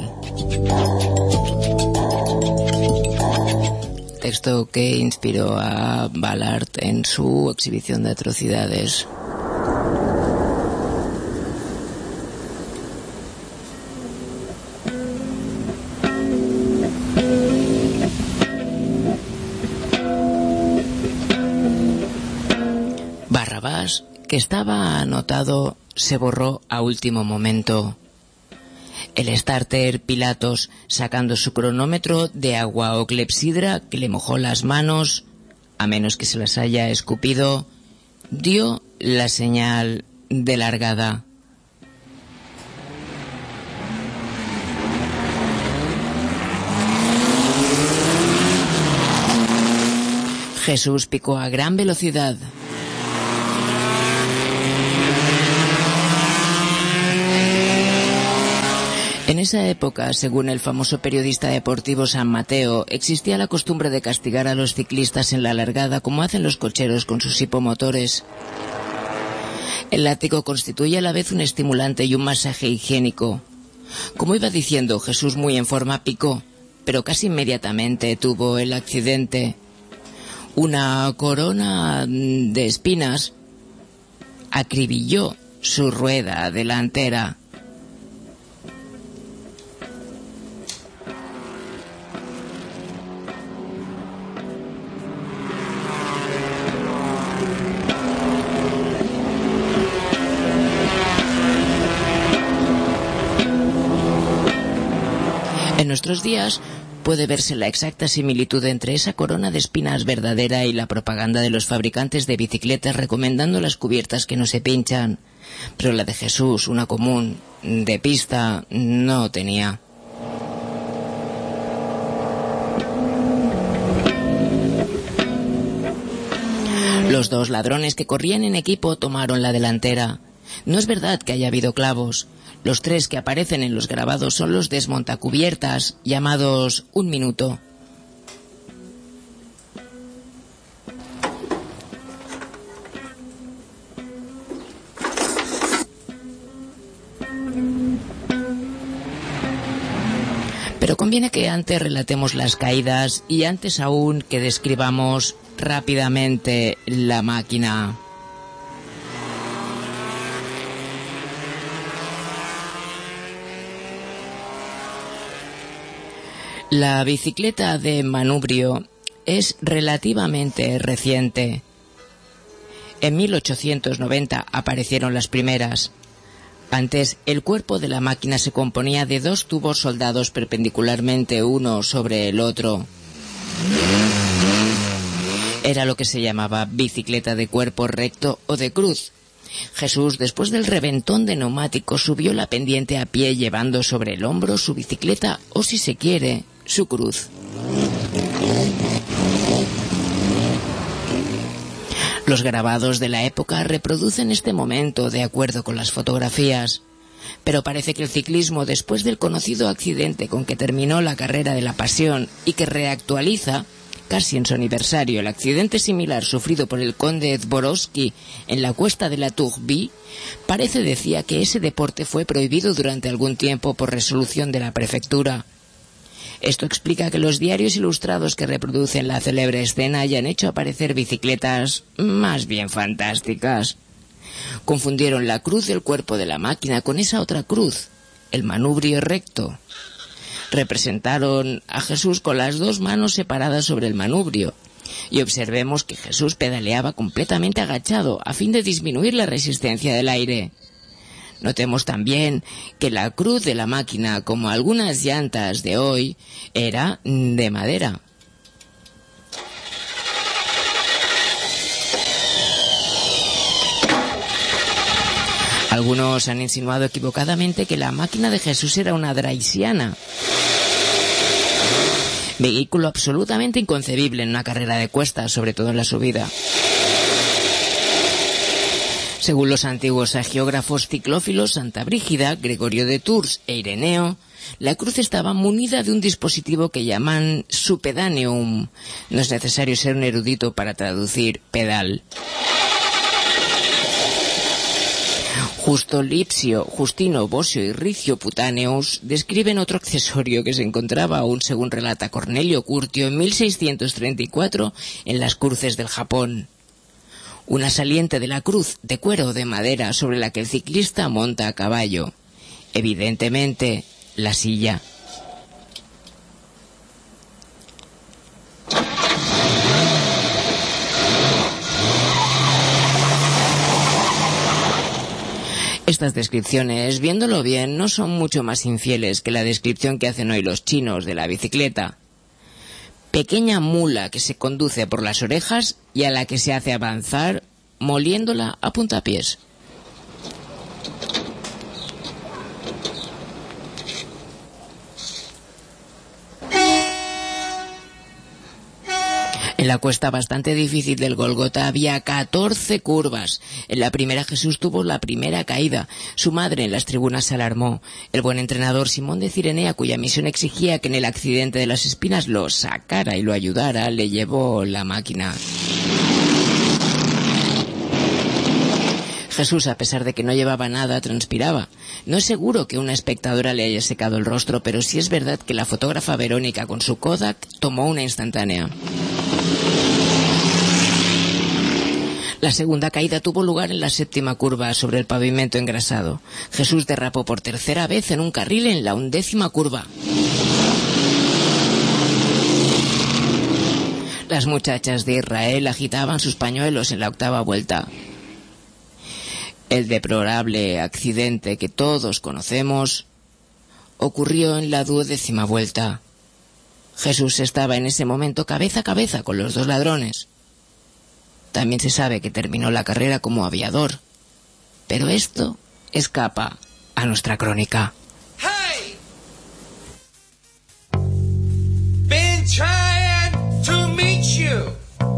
Texto que inspiró a Ballard en su exhibición de atrocidades. Barrabás, que estaba anotado, se borró a último momento. El starter Pilatos, sacando su cronómetro de agua o clepsidra que le mojó las manos, a menos que se las haya escupido, dio la señal de largada. Jesús picó a gran velocidad. En esa época, según el famoso periodista deportivo San Mateo, existía la costumbre de castigar a los ciclistas en la largada como hacen los cocheros con sus hipomotores. El látigo constituye a la vez un estimulante y un masaje higiénico. Como iba diciendo, Jesús muy en forma picó, pero casi inmediatamente tuvo el accidente. Una corona de espinas acribilló su rueda delantera. En nuestros días puede verse la exacta similitud entre esa corona de espinas verdadera y la propaganda de los fabricantes de bicicletas recomendando las cubiertas que no se pinchan. Pero la de Jesús, una común, de pista, no tenía. Los dos ladrones que corrían en equipo tomaron la delantera. No es verdad que haya habido clavos. Los tres que aparecen en los grabados son los desmontacubiertas, llamados Un Minuto. Pero conviene que antes relatemos las caídas y antes aún que describamos rápidamente la máquina. La bicicleta de manubrio es relativamente reciente. En mil ochocientos noventa aparecieron las primeras. Antes, el cuerpo de la máquina se componía de dos tubos soldados perpendicularmente uno sobre el otro. Era lo que se llamaba bicicleta de cuerpo recto o de cruz. Jesús, después del reventón de neumáticos, subió la pendiente a pie llevando sobre el hombro su bicicleta o, si se quiere, su cruz. Los grabados de la época reproducen este momento de acuerdo con las fotografías, pero parece que el ciclismo, después del conocido accidente con que terminó la carrera de la Pasión y que reactualiza, casi en su aniversario, el accidente similar sufrido por el conde Zborowski en la cuesta de la Turbie, parece decía que ese deporte fue prohibido durante algún tiempo por resolución de la prefectura. Esto explica que los diarios ilustrados que reproducen la célebre escena hayan hecho aparecer bicicletas más bien fantásticas. Confundieron la cruz del cuerpo de la máquina con esa otra cruz, el manubrio recto. Representaron a Jesús con las dos manos separadas sobre el manubrio, y observemos que Jesús pedaleaba completamente agachado a fin de disminuir la resistencia del aire. Notemos también que la cruz de la máquina, como algunas llantas de hoy, era de madera. Algunos han insinuado equivocadamente que la máquina de Jesús era una draisiana, vehículo absolutamente inconcebible en una carrera de cuestas, sobre todo en la subida. Según los antiguos hagiógrafos ciclófilos Santa Brígida, Gregorio de Tours e Ireneo, la cruz estaba munida de un dispositivo que llaman supedaneum. No es necesario ser un erudito para traducir pedal. Justo Lipsio, Justino, Bosio y Ricio Putaneus describen otro accesorio que se encontraba aún, según relata Cornelio Curtio, en mil seiscientos treinta y cuatro en las cruces del Japón. Una saliente de la cruz de cuero o de madera sobre la que el ciclista monta a caballo. Evidentemente, la silla. Estas descripciones, viéndolo bien, no son mucho más infieles que la descripción que hacen hoy los chinos de la bicicleta. Pequeña mula que se conduce por las orejas y a la que se hace avanzar moliéndola a puntapiés. En la cuesta bastante difícil del Gólgota había catorce curvas. En la primera Jesús tuvo la primera caída. Su madre en las tribunas se alarmó. El buen entrenador Simón de Cirenea, cuya misión exigía que en el accidente de las espinas lo sacara y lo ayudara, le llevó la máquina. Jesús, a pesar de que no llevaba nada, transpiraba. No es seguro que una espectadora le haya secado el rostro, pero sí es verdad que la fotógrafa Verónica, con su Kodak, tomó una instantánea. La segunda caída tuvo lugar en la séptima curva sobre el pavimento engrasado. Jesús derrapó por tercera vez en un carril en la undécima curva. Las muchachas de Israel agitaban sus pañuelos en la octava vuelta. El deplorable accidente que todos conocemos ocurrió en la duodécima vuelta. Jesús estaba en ese momento cabeza a cabeza con los dos ladrones. También se sabe que terminó la carrera como aviador, pero esto escapa a nuestra crónica. Hey! Been trying to meet you.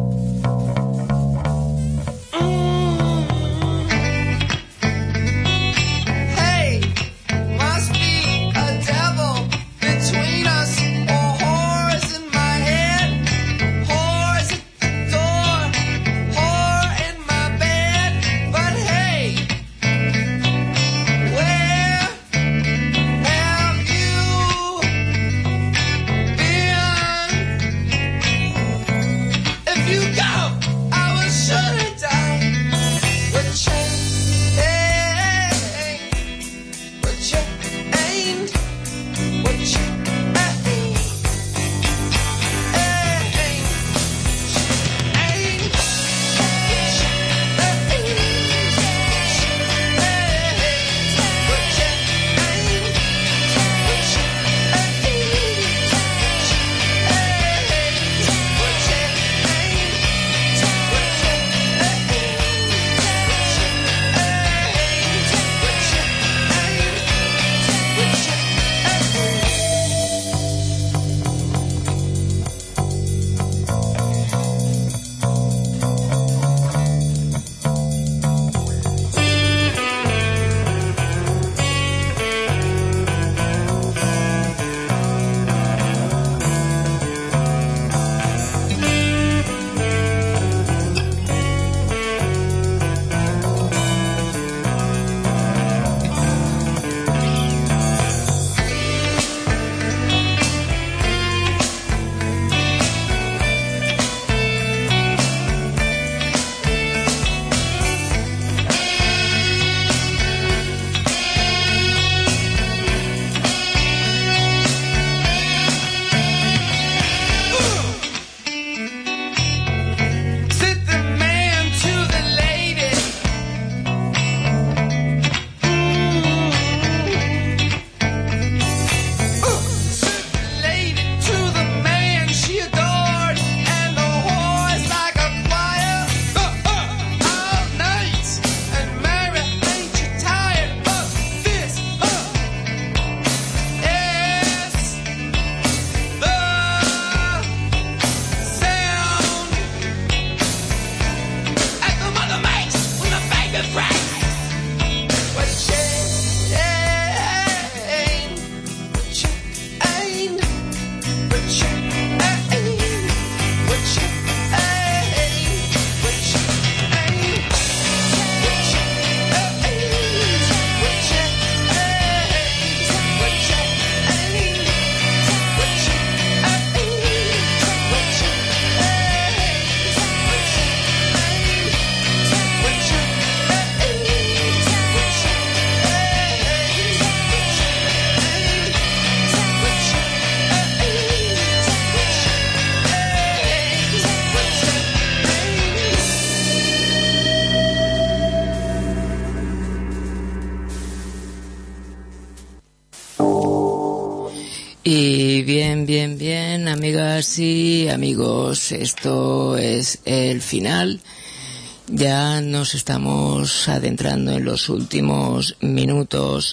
Y bien, bien, bien, amigas y amigos, esto es el final. Ya nos estamos adentrando en los últimos minutos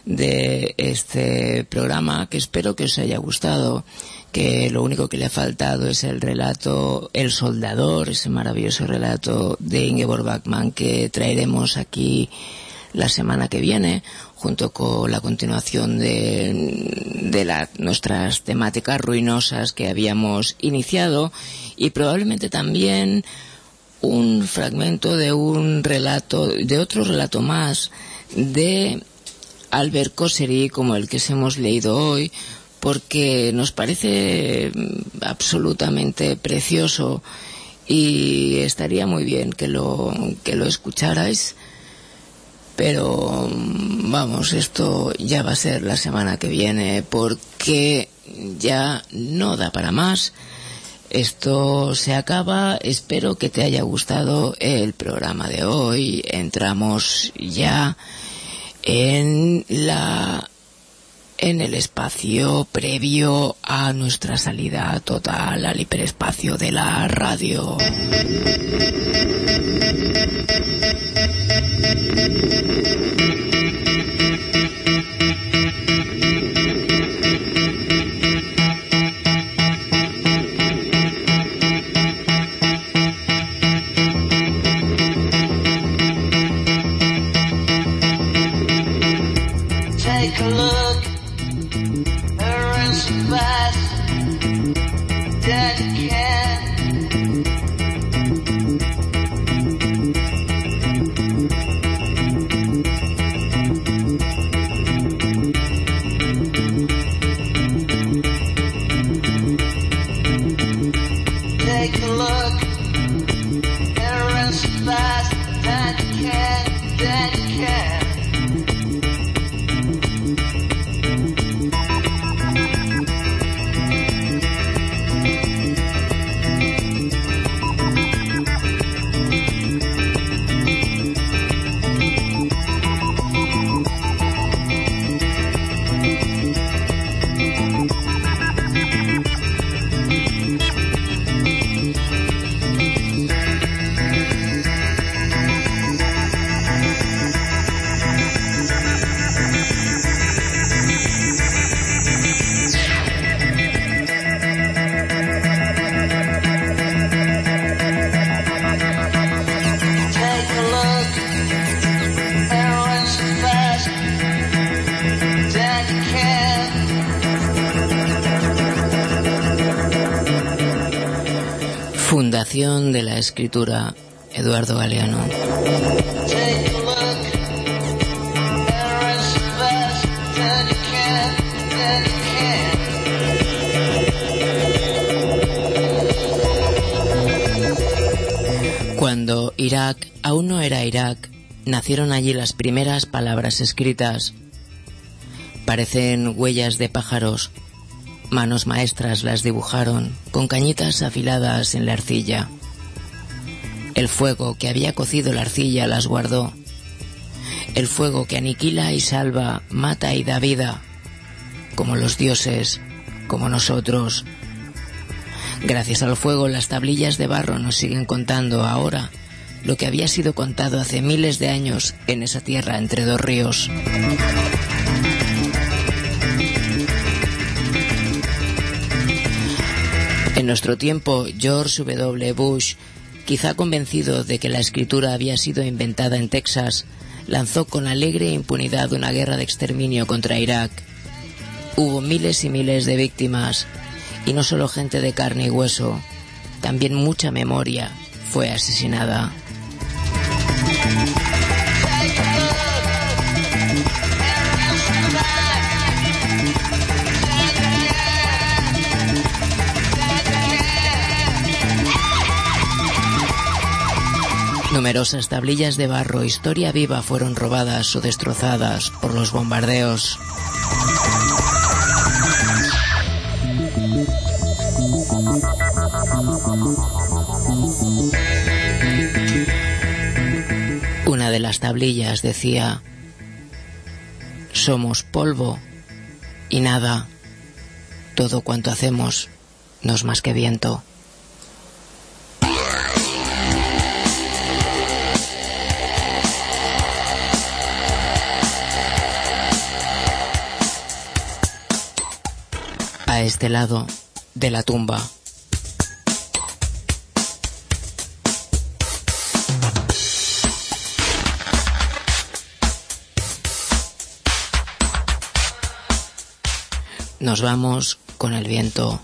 de este programa, que espero que os haya gustado, que lo único que le ha faltado es el relato El Soldador, ese maravilloso relato de Ingeborg Bachmann que traeremos aquí la semana que viene, junto con la continuación de, de la, nuestras temáticas ruinosas que habíamos iniciado, y probablemente también un fragmento de un relato, de otro relato más de Albert Kossery, como el que hemos leído hoy, porque nos parece absolutamente precioso y estaría muy bien que lo, que lo escucharais, pero vamos, esto ya va a ser la semana que viene porque ya no da para más. Esto se acaba. Espero que te haya gustado el programa de hoy. Entramos ya en la en el espacio previo a nuestra salida total al hiperespacio de la radio. Take a look around so fast that you can. Take a look around so fast that you can, that you can. Fundación de la Escritura, Eduardo Galeano. Cuando Irak aún no era Irak, nacieron allí las primeras palabras escritas. Parecen huellas de pájaros. Manos maestras las dibujaron con cañitas afiladas en la arcilla. El fuego que había cocido la arcilla las guardó. El fuego que aniquila y salva, mata y da vida, como los dioses, como nosotros. Gracias al fuego, las tablillas de barro nos siguen contando ahora lo que había sido contado hace miles de años en esa tierra entre dos ríos. En nuestro tiempo, George W. Bush, quizá convencido de que la escritura había sido inventada en Texas, lanzó con alegre impunidad una guerra de exterminio contra Irak. Hubo miles y miles de víctimas, y no solo gente de carne y hueso, también mucha memoria fue asesinada. Numerosas tablillas de barro, historia viva, fueron robadas o destrozadas por los bombardeos. Una de las tablillas decía: somos polvo y nada, todo cuanto hacemos no es más que viento. A este lado de la tumba. Nos vamos con el viento.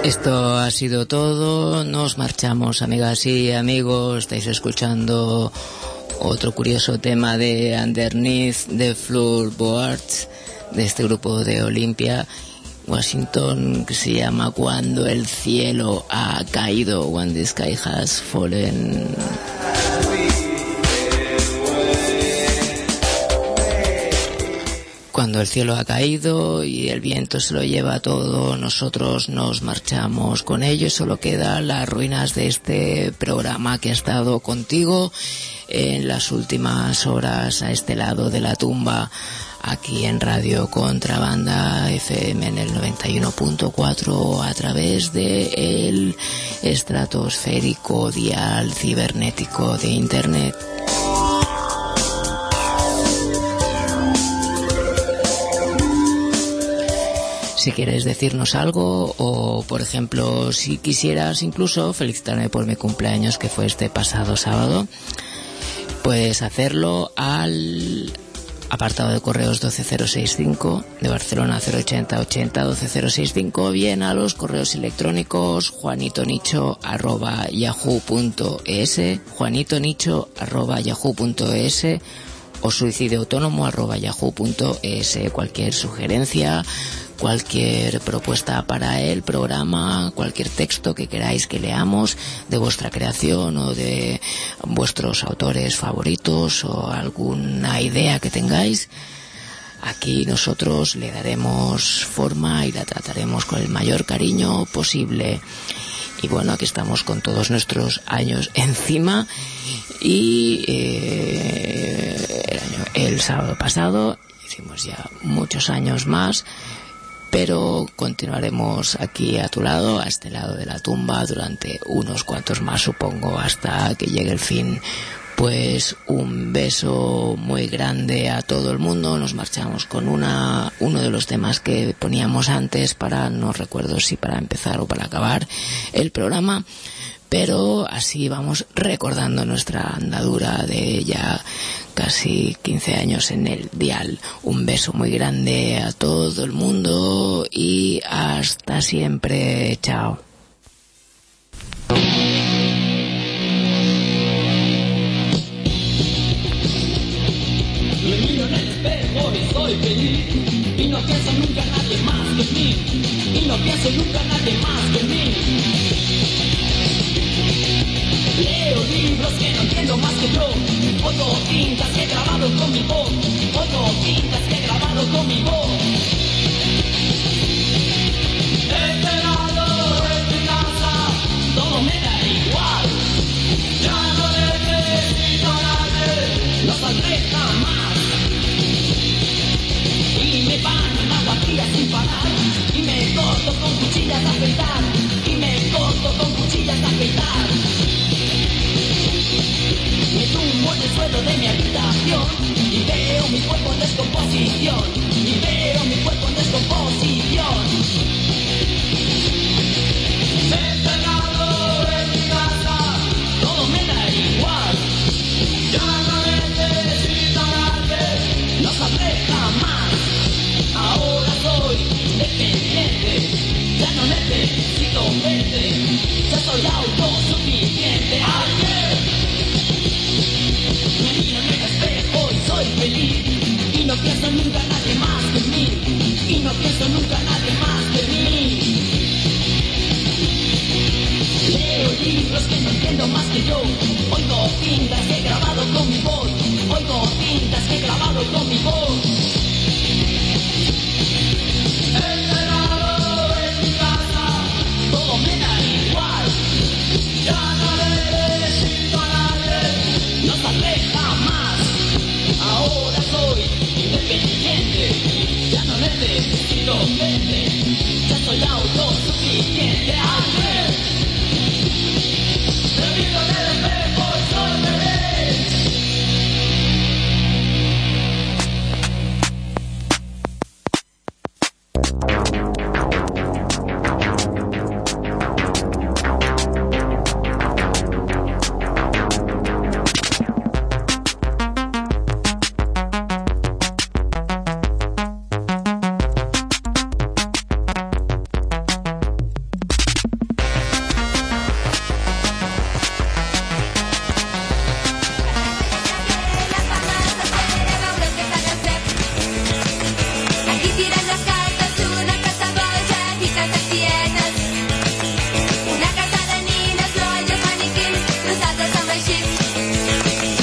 Esto ha sido todo. Nos marchamos, amigas y amigos. Estáis escuchando otro curioso tema de Underneath the Floorboards, de este grupo de Olympia, Washington, que se llama Cuando el cielo ha caído, When the Sky Has Fallen. Cuando el cielo ha caído y el viento se lo lleva todo, nosotros nos marchamos con ello y solo quedan las ruinas de este programa que ha estado contigo en las últimas horas a este lado de la tumba, aquí en Radio Contrabanda F M en el noventa y uno punto cuatro, a través de el estratosférico dial cibernético de Internet. Si quieres decirnos algo, o por ejemplo, si quisieras incluso felicitarme por mi cumpleaños, que fue este pasado sábado, puedes hacerlo al apartado de correos doce cero sesenta y cinco de Barcelona, cero ochenta ochenta doce cero sesenta y cinco, o bien a los correos electrónicos juanitonicho arroba yahoo punto es, juanitonicho arroba yahoo punto es, o suicidioautónomo arroba yahoo punto es. Cualquier sugerencia, cualquier propuesta para el programa, cualquier texto que queráis que leamos de vuestra creación o de vuestros autores favoritos, o alguna idea que tengáis, aquí nosotros le daremos forma y la trataremos con el mayor cariño posible. Y bueno, aquí estamos con todos nuestros años encima, y eh, el, año, el sábado pasado hicimos ya muchos años más, pero continuaremos aquí a tu lado, a este lado de la tumba, durante unos cuantos más, supongo, hasta que llegue el fin. Pues un beso muy grande a todo el mundo. Nos marchamos con una uno de los temas que poníamos antes, para, no recuerdo si para empezar o para acabar el programa, pero así vamos recordando nuestra andadura de ya casi quince años en el dial. Un beso muy grande a todo el mundo y hasta siempre. Chao. Me miro en el espejo y soy feliz, y no pienso nunca en nadie más que en mí, y no pienso nunca en nadie más que en mí. Leo libros que no entiendo más que yo, fotos tintas que he grabado con mi voz,